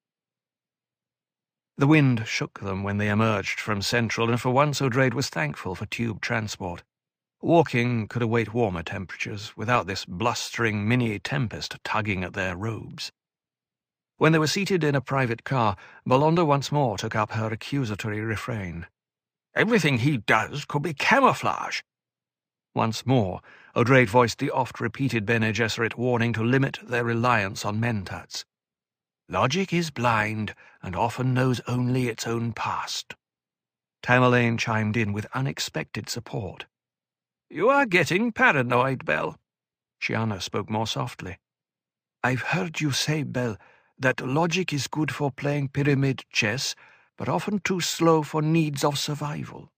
The wind shook them when they emerged from Central, and for once O'Drade was thankful for tube transport. Walking could await warmer temperatures, without this blustering mini-tempest tugging at their robes. When they were seated in a private car, Belonda once more took up her accusatory refrain. Everything he does could be camouflage. Once more, O'Drade voiced the oft-repeated Bene Gesserit warning to limit their reliance on mentats. Logic is blind, and often knows only its own past. Tamerlane chimed in with unexpected support. You are getting paranoid, Belle. Shiana spoke more softly. I've heard you say, Belle, that logic is good for playing pyramid chess, but often too slow for needs of survival.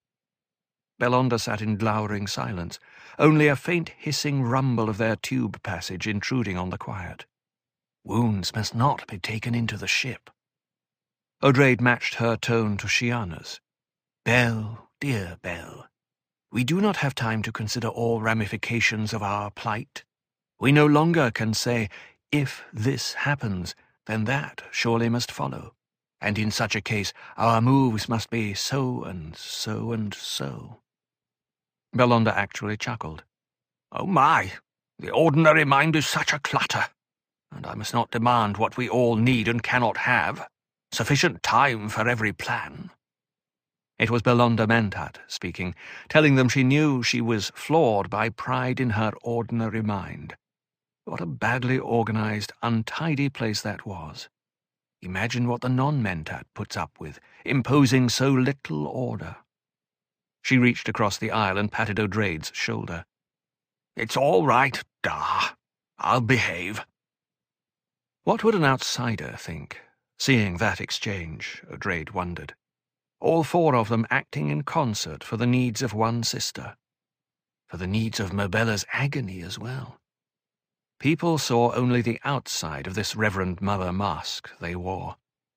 Belonda sat in glowering silence, only a faint hissing rumble of their tube passage intruding on the quiet. Wounds must not be taken into the ship. O'Drade matched her tone to Shiana's. Belle, dear Belle, we do not have time to consider all ramifications of our plight. We no longer can say, if this happens, then that surely must follow. And in such a case, our moves must be so and so and so. Belonda actually chuckled. Oh my, the ordinary mind is such a clutter, and I must not demand what we all need and cannot have. Sufficient time for every plan. It was Belonda Mentat speaking, telling them she knew she was flawed by pride in her ordinary mind. What a badly organized, untidy place that was. Imagine what the non-Mentat puts up with, imposing so little order. She reached across the aisle and patted O'Drade's shoulder. It's all right, Da. I'll behave. What would an outsider think, seeing that exchange, O'Drade wondered. All four of them acting in concert for the needs of one sister. For the needs of Mabella's agony as well. People saw only the outside of this Reverend Mother mask they wore.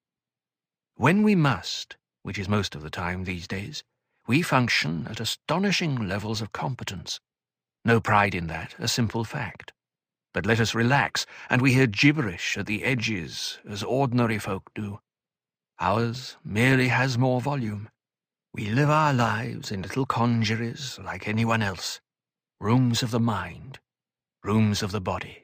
When we must, which is most of the time these days, we function at astonishing levels of competence. No pride in that, a simple fact. But let us relax, and we hear gibberish at the edges, as ordinary folk do. Ours merely has more volume. We live our lives in little congeries like anyone else. Rooms of the mind. Rooms of the body.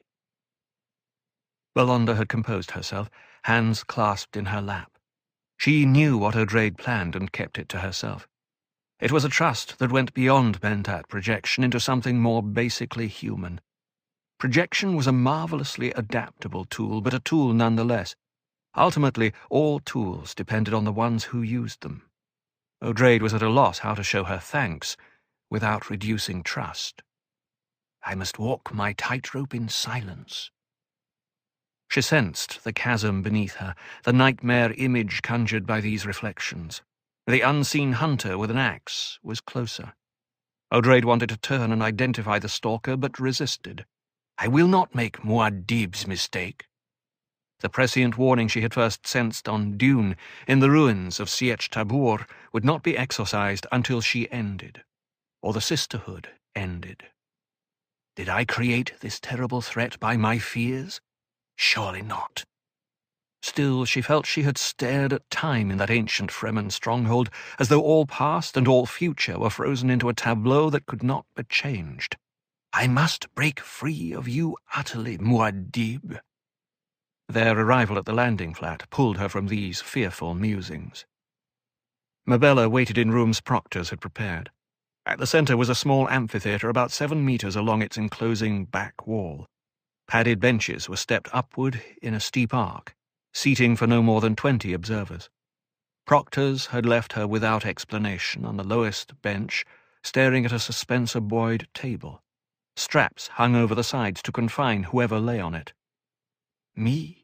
Belonda had composed herself, hands clasped in her lap. She knew what O'Drade planned and kept it to herself. It was a trust that went beyond Mentat projection into something more basically human. Projection was a marvelously adaptable tool, but a tool nonetheless. Ultimately, all tools depended on the ones who used them. O'Drade was at a loss how to show her thanks without reducing trust. I must walk my tightrope in silence. She sensed the chasm beneath her, the nightmare image conjured by these reflections. The unseen hunter with an axe was closer. O'Drade wanted to turn and identify the stalker, but resisted. I will not make Muad'Dib's mistake. The prescient warning she had first sensed on Dune, in the ruins of Sietch Tabor, would not be exorcised until she ended, or the sisterhood ended. Did I create this terrible threat by my fears? Surely not. Still, she felt she had stared at time in that ancient Fremen stronghold, as though all past and all future were frozen into a tableau that could not be changed. I must break free of you utterly, Muad'Dib. Their arrival at the landing flat pulled her from these fearful musings. Mabella waited in rooms proctors had prepared. At the centre was a small amphitheatre about seven metres along its enclosing back wall. Padded benches were stepped upward in a steep arc, seating for no more than twenty observers. Proctors had left her without explanation on the lowest bench, staring at a suspensor-buoyed table. Straps hung over the sides to confine whoever lay on it. Me?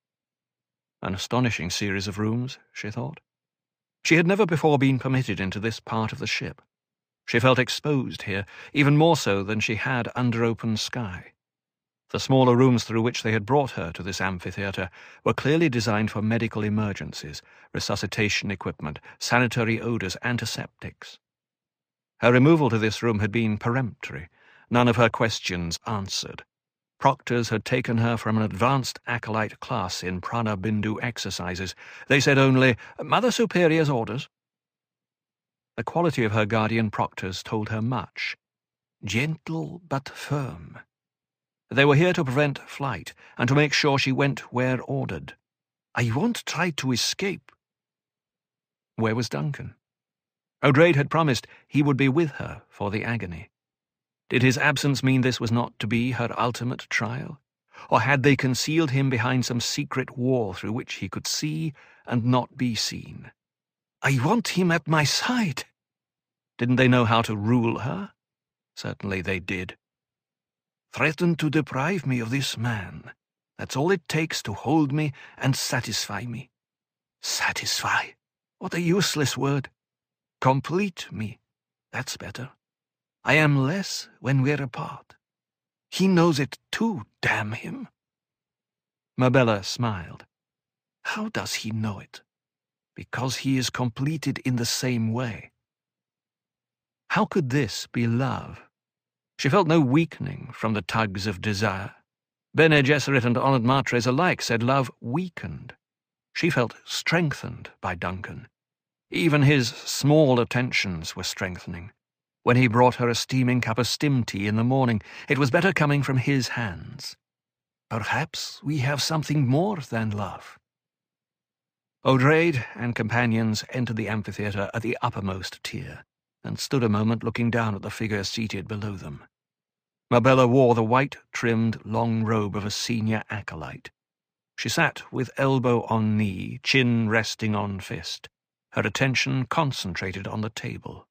An astonishing series of rooms, she thought. She had never before been permitted into this part of the ship. She felt exposed here, even more so than she had under open sky. The smaller rooms through which they had brought her to this amphitheatre were clearly designed for medical emergencies, resuscitation equipment, sanitary odours, antiseptics. Her removal to this room had been peremptory, none of her questions answered. Proctors had taken her from an advanced acolyte class in Prana Bindu exercises. They said only, "Mother Superior's orders." The quality of her guardian proctors told her much. Gentle but firm. They were here to prevent flight, and to make sure she went where ordered. "I won't try to escape." Where was Duncan? O'Drade had promised he would be with her for the agony. Did his absence mean this was not to be her ultimate trial? Or had they concealed him behind some secret wall through which he could see and not be seen? "I want him at my side." Didn't they know how to rule her? Certainly they did. "Threaten to deprive me of this man. That's all it takes to hold me and satisfy me." Satisfy? What a useless word. Complete me. That's better. I am less when we're apart. He knows it too, damn him. Mabella smiled. How does he know it? Because he is completed in the same way. How could this be love? She felt no weakening from the tugs of desire. Bene Gesserit and Honoured Matres alike said love weakened. She felt strengthened by Duncan. Even his small attentions were strengthening. When he brought her a steaming cup of stim tea in the morning, it was better coming from his hands. Perhaps we have something more than love. O'Drade and companions entered the amphitheatre at the uppermost tier, and stood a moment looking down at the figure seated below them. Mabella wore the white-trimmed long robe of a senior acolyte. She sat with elbow on knee, chin resting on fist, her attention concentrated on the table.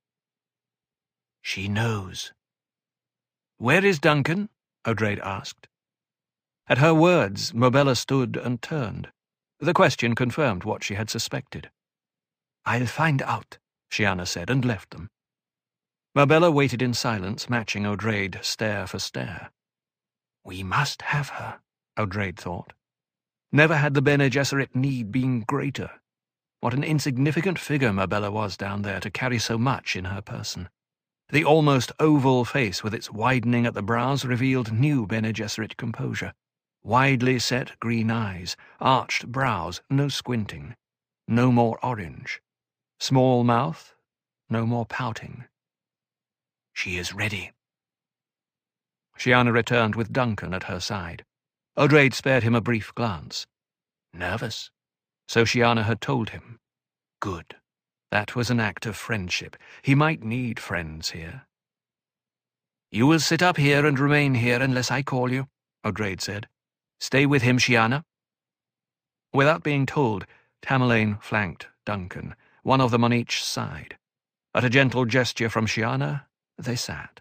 She knows. "Where is Duncan?" O'Drade asked. At her words, Mabella stood and turned. The question confirmed what she had suspected. "I'll find out," Shiana said, and left them. Mabella waited in silence, matching O'Drade stare for stare. We must have her, O'Drade thought. Never had the Bene Gesserit need been greater. What an insignificant figure Mabella was down there to carry so much in her person. The almost oval face with its widening at the brows revealed new Bene Gesserit composure. Widely set green eyes, arched brows, no squinting, no more orange. Small mouth, no more pouting. She is ready. Shiana returned with Duncan at her side. O'Drade spared him a brief glance. Nervous? So Shiana had told him. Good. That was an act of friendship. He might need friends here. You will sit up here and remain here unless I call you, O'Drade said. Stay with him, Shiana. Without being told, Tamerlane flanked Duncan, one of them on each side. At a gentle gesture from Shiana, they sat.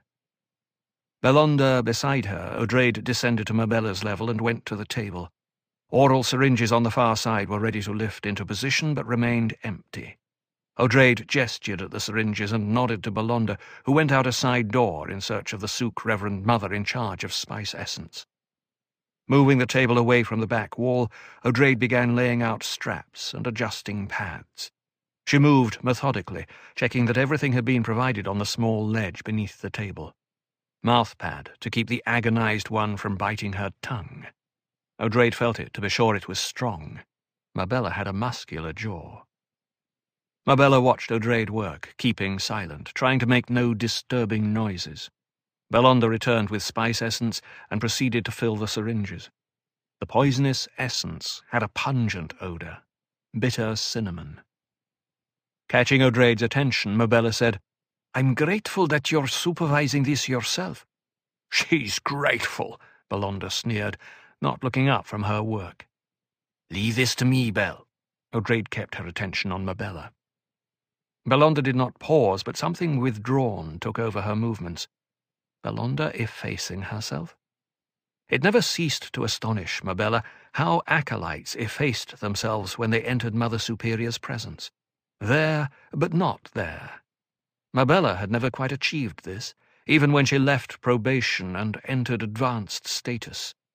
Belonda beside her, O'Drade descended to Mabella's level and went to the table. Oral syringes on the far side were ready to lift into position, but remained empty. O'Drade gestured at the syringes and nodded to Belonda, who went out a side door in search of the Sook Reverend Mother in charge of spice essence. Moving the table away from the back wall, O'Drade began laying out straps and adjusting pads. She moved methodically, checking that everything had been provided on the small ledge beneath the table. Mouthpad to keep the agonized one from biting her tongue. O'Drade felt it to be sure it was strong. Mabella had a muscular jaw. Mabella watched O'Drade work, keeping silent, trying to make no disturbing noises. Belonda returned with spice essence and proceeded to fill the syringes. The poisonous essence had a pungent odour, bitter cinnamon. Catching O'Drade's attention, Mabella said, I'm grateful that you're supervising this yourself. She's grateful, Belonda sneered, not looking up from her work. Leave this to me, Belle. O'Drade kept her attention on Mabella. Belonda did not pause, but something withdrawn took over her movements. Belonda effacing herself? It never ceased to astonish Mabella how acolytes effaced themselves when they entered Mother Superior's presence. There, but not there. Mabella had never quite achieved this, even when she left probation and entered advanced status.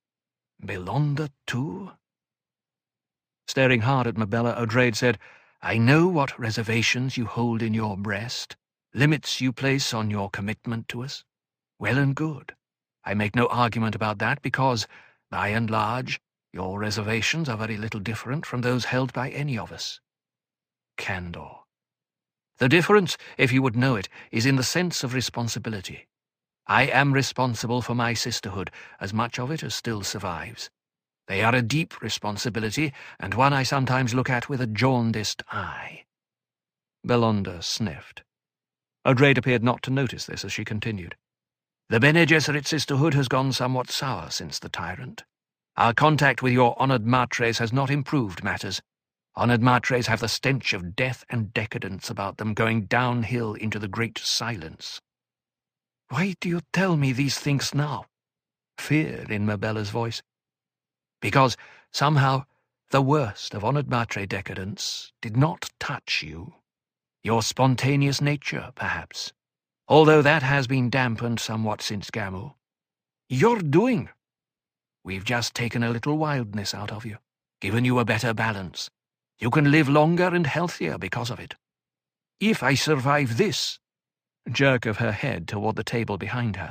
Belonda too? Staring hard at Mabella, O'Drade said, I know what reservations you hold in your breast, limits you place on your commitment to us. Well and good. I make no argument about that because, by and large, your reservations are very little different from those held by any of us. Candor. The difference, if you would know it, is in the sense of responsibility. I am responsible for my sisterhood, as much of it as still survives. They are a deep responsibility, and one I sometimes look at with a jaundiced eye. Belonda sniffed. O'Drade appeared not to notice this as she continued. The Bene Gesserit sisterhood has gone somewhat sour since the tyrant. Our contact with your honoured matres has not improved matters. Honoured matres have the stench of death and decadence about them, going downhill into the great silence. Why do you tell me these things now? Fear in Mabella's voice. Because, somehow, the worst of honoured matre decadence did not touch you. Your spontaneous nature, perhaps, although that has been dampened somewhat since Gamu. Your doing. We've just taken a little wildness out of you, given you a better balance. You can live longer and healthier because of it. If I survive this, jerk of her head toward the table behind her.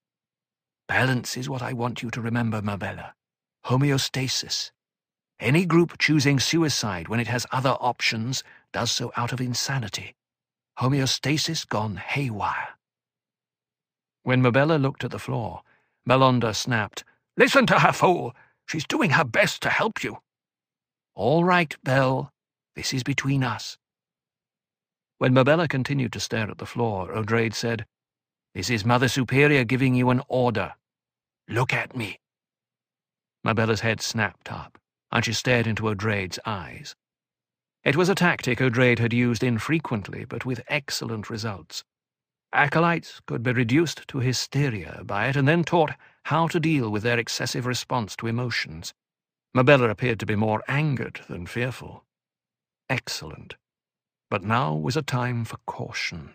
Balance is what I want you to remember, Mabella. Homeostasis. Any group choosing suicide when it has other options does so out of insanity. Homeostasis gone haywire. When Mabella looked at the floor, Belonda snapped, Listen to her, fool! She's doing her best to help you. All right, Belle. This is between us. When Mabella continued to stare at the floor, O'Drade said, This is Mother Superior giving you an order. Look at me. Mabella's head snapped up, and she stared into O'Drade's eyes. It was a tactic O'Drade had used infrequently, but with excellent results. Acolytes could be reduced to hysteria by it, and then taught how to deal with their excessive response to emotions. Mabella appeared to be more angered than fearful. Excellent. But now was a time for caution.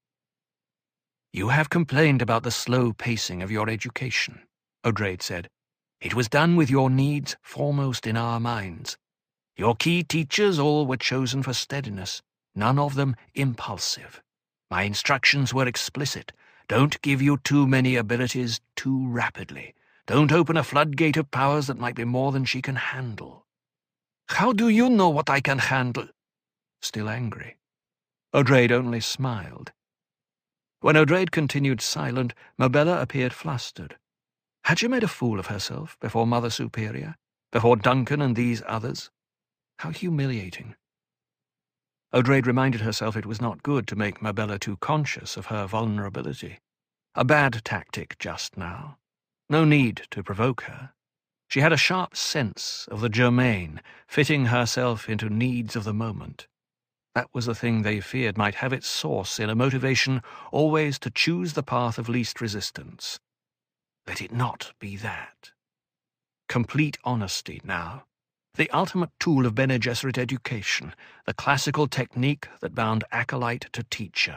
You have complained about the slow pacing of your education, O'Drade said. It was done with your needs foremost in our minds. Your key teachers all were chosen for steadiness, none of them impulsive. My instructions were explicit. Don't give you too many abilities too rapidly. Don't open a floodgate of powers that might be more than she can handle. How do you know what I can handle? Still angry. O'Drade only smiled. When O'Drade continued silent, Mabella appeared flustered. Had she made a fool of herself before Mother Superior, before Duncan and these others? How humiliating. O'Drade reminded herself it was not good to make Mabella too conscious of her vulnerability. A bad tactic just now. No need to provoke her. She had a sharp sense of the germane, fitting herself into needs of the moment. That was the thing they feared might have its source in a motivation always to choose the path of least resistance. Let it not be that. Complete honesty now. The ultimate tool of Bene Gesserit education, the classical technique that bound acolyte to teacher.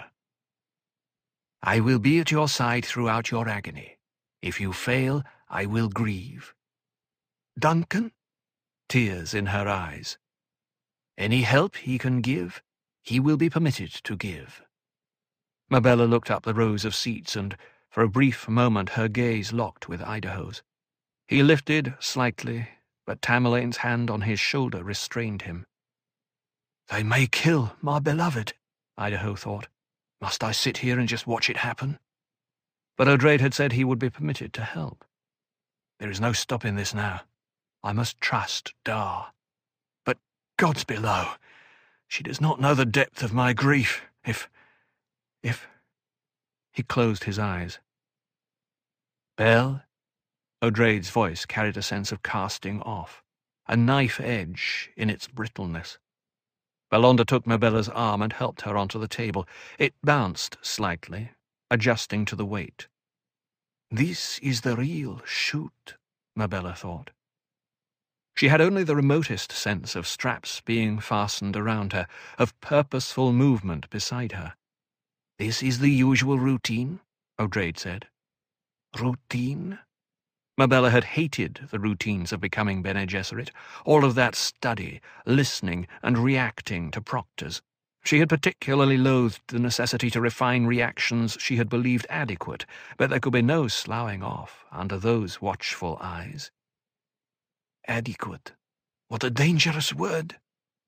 I will be at your side throughout your agony. If you fail, I will grieve. Duncan? Tears in her eyes. Any help he can give, he will be permitted to give. Mabella looked up the rows of seats, and for a brief moment her gaze locked with Idaho's. He lifted slightly, but Tamerlane's hand on his shoulder restrained him. They may kill my beloved, Idaho thought. Must I sit here and just watch it happen? But O'Drade had said he would be permitted to help. There is no stopping this now. I must trust Dar. But God's below. She does not know the depth of my grief. If... if... He closed his eyes. Belle? O'Drade's voice carried a sense of casting off, a knife edge in its brittleness. Belonda took Mabella's arm and helped her onto the table. It bounced slightly, adjusting to the weight. This is the real shoot, Mabella thought. She had only the remotest sense of straps being fastened around her, of purposeful movement beside her. This is the usual routine, O'Drade said. Routine? Mabella had hated the routines of becoming Bene Gesserit, all of that study, listening, and reacting to proctors. She had particularly loathed the necessity to refine reactions she had believed adequate, but there could be no sloughing off under those watchful eyes. Adequate. What a dangerous word!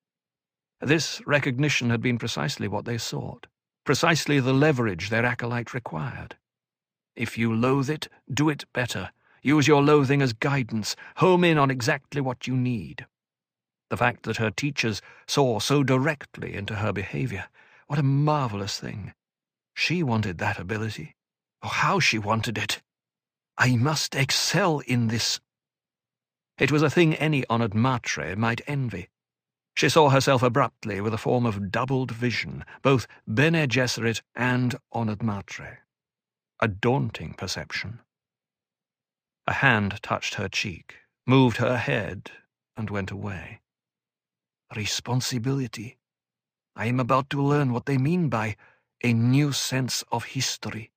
This recognition had been precisely what they sought, precisely the leverage their acolyte required. If you loathe it, do it better. Use your loathing as guidance. Home in on exactly what you need. The fact that her teachers saw so directly into her behavior, what a marvelous thing. She wanted that ability. Oh, how she wanted it! I must excel in this. It was a thing any honoured matre might envy. She saw herself abruptly with a form of doubled vision, both Bene Gesserit and honoured matre. A daunting perception. A hand touched her cheek, moved her head, and went away. Responsibility. I am about to learn what they mean by a new sense of history.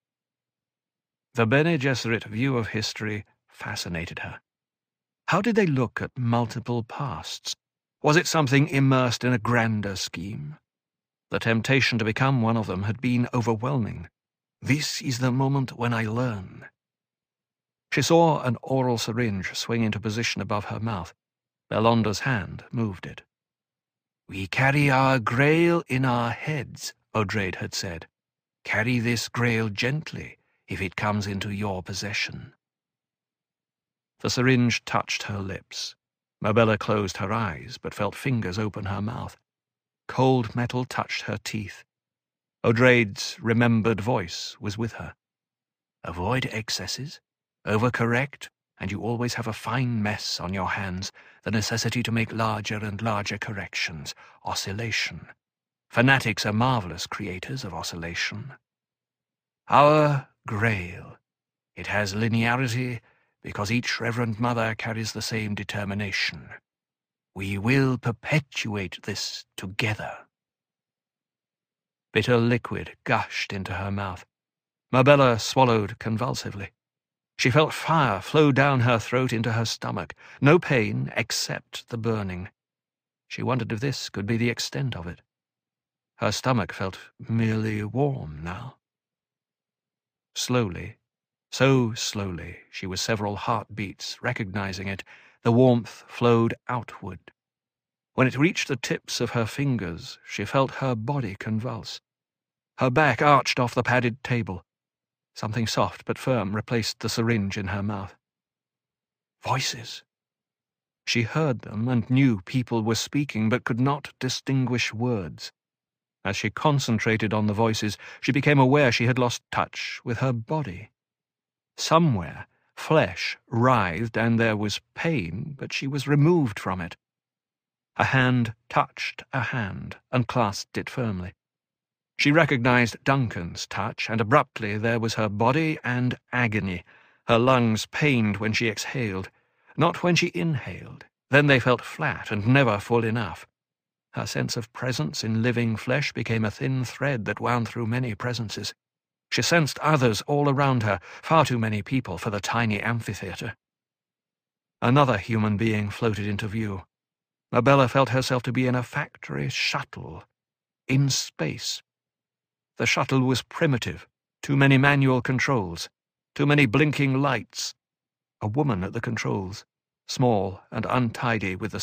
The Bene Gesserit view of history fascinated her. How did they look at multiple pasts? Was it something immersed in a grander scheme? The temptation to become one of them had been overwhelming. This is the moment when I learn. She saw an oral syringe swing into position above her mouth. Belonda's hand moved it. We carry our grail in our heads, Odrade had said. Carry this grail gently if it comes into your possession. The syringe touched her lips. Mabella closed her eyes, but felt fingers open her mouth. Cold metal touched her teeth. Odrade's remembered voice was with her. Avoid excesses. Overcorrect, and you always have a fine mess on your hands, the necessity to make larger and larger corrections. Oscillation. Fanatics are marvellous creators of oscillation. Our grail. It has linearity, because each Reverend Mother carries the same determination. We will perpetuate this together. Bitter liquid gushed into her mouth. Mabella swallowed convulsively. She felt fire flow down her throat into her stomach, no pain except the burning. She wondered if this could be the extent of it. Her stomach felt merely warm now. Slowly, so slowly, she was several heartbeats, recognizing it, the warmth flowed outward. When it reached the tips of her fingers, she felt her body convulse. Her back arched off the padded table. Something soft but firm replaced the syringe in her mouth. Voices. She heard them and knew people were speaking, but could not distinguish words. As she concentrated on the voices, she became aware she had lost touch with her body. Somewhere, flesh writhed and there was pain, but she was removed from it. A hand touched a hand and clasped it firmly. She recognized Duncan's touch, and abruptly there was her body and agony. Her lungs pained when she exhaled, not when she inhaled. Then they felt flat and never full enough. Her sense of presence in living flesh became a thin thread that wound through many presences. She sensed others all around her, far too many people for the tiny amphitheatre. Another human being floated into view. Mabella felt herself to be in a factory shuttle, in space. The shuttle was primitive, too many manual controls, too many blinking lights. A woman at the controls, small and untidy with the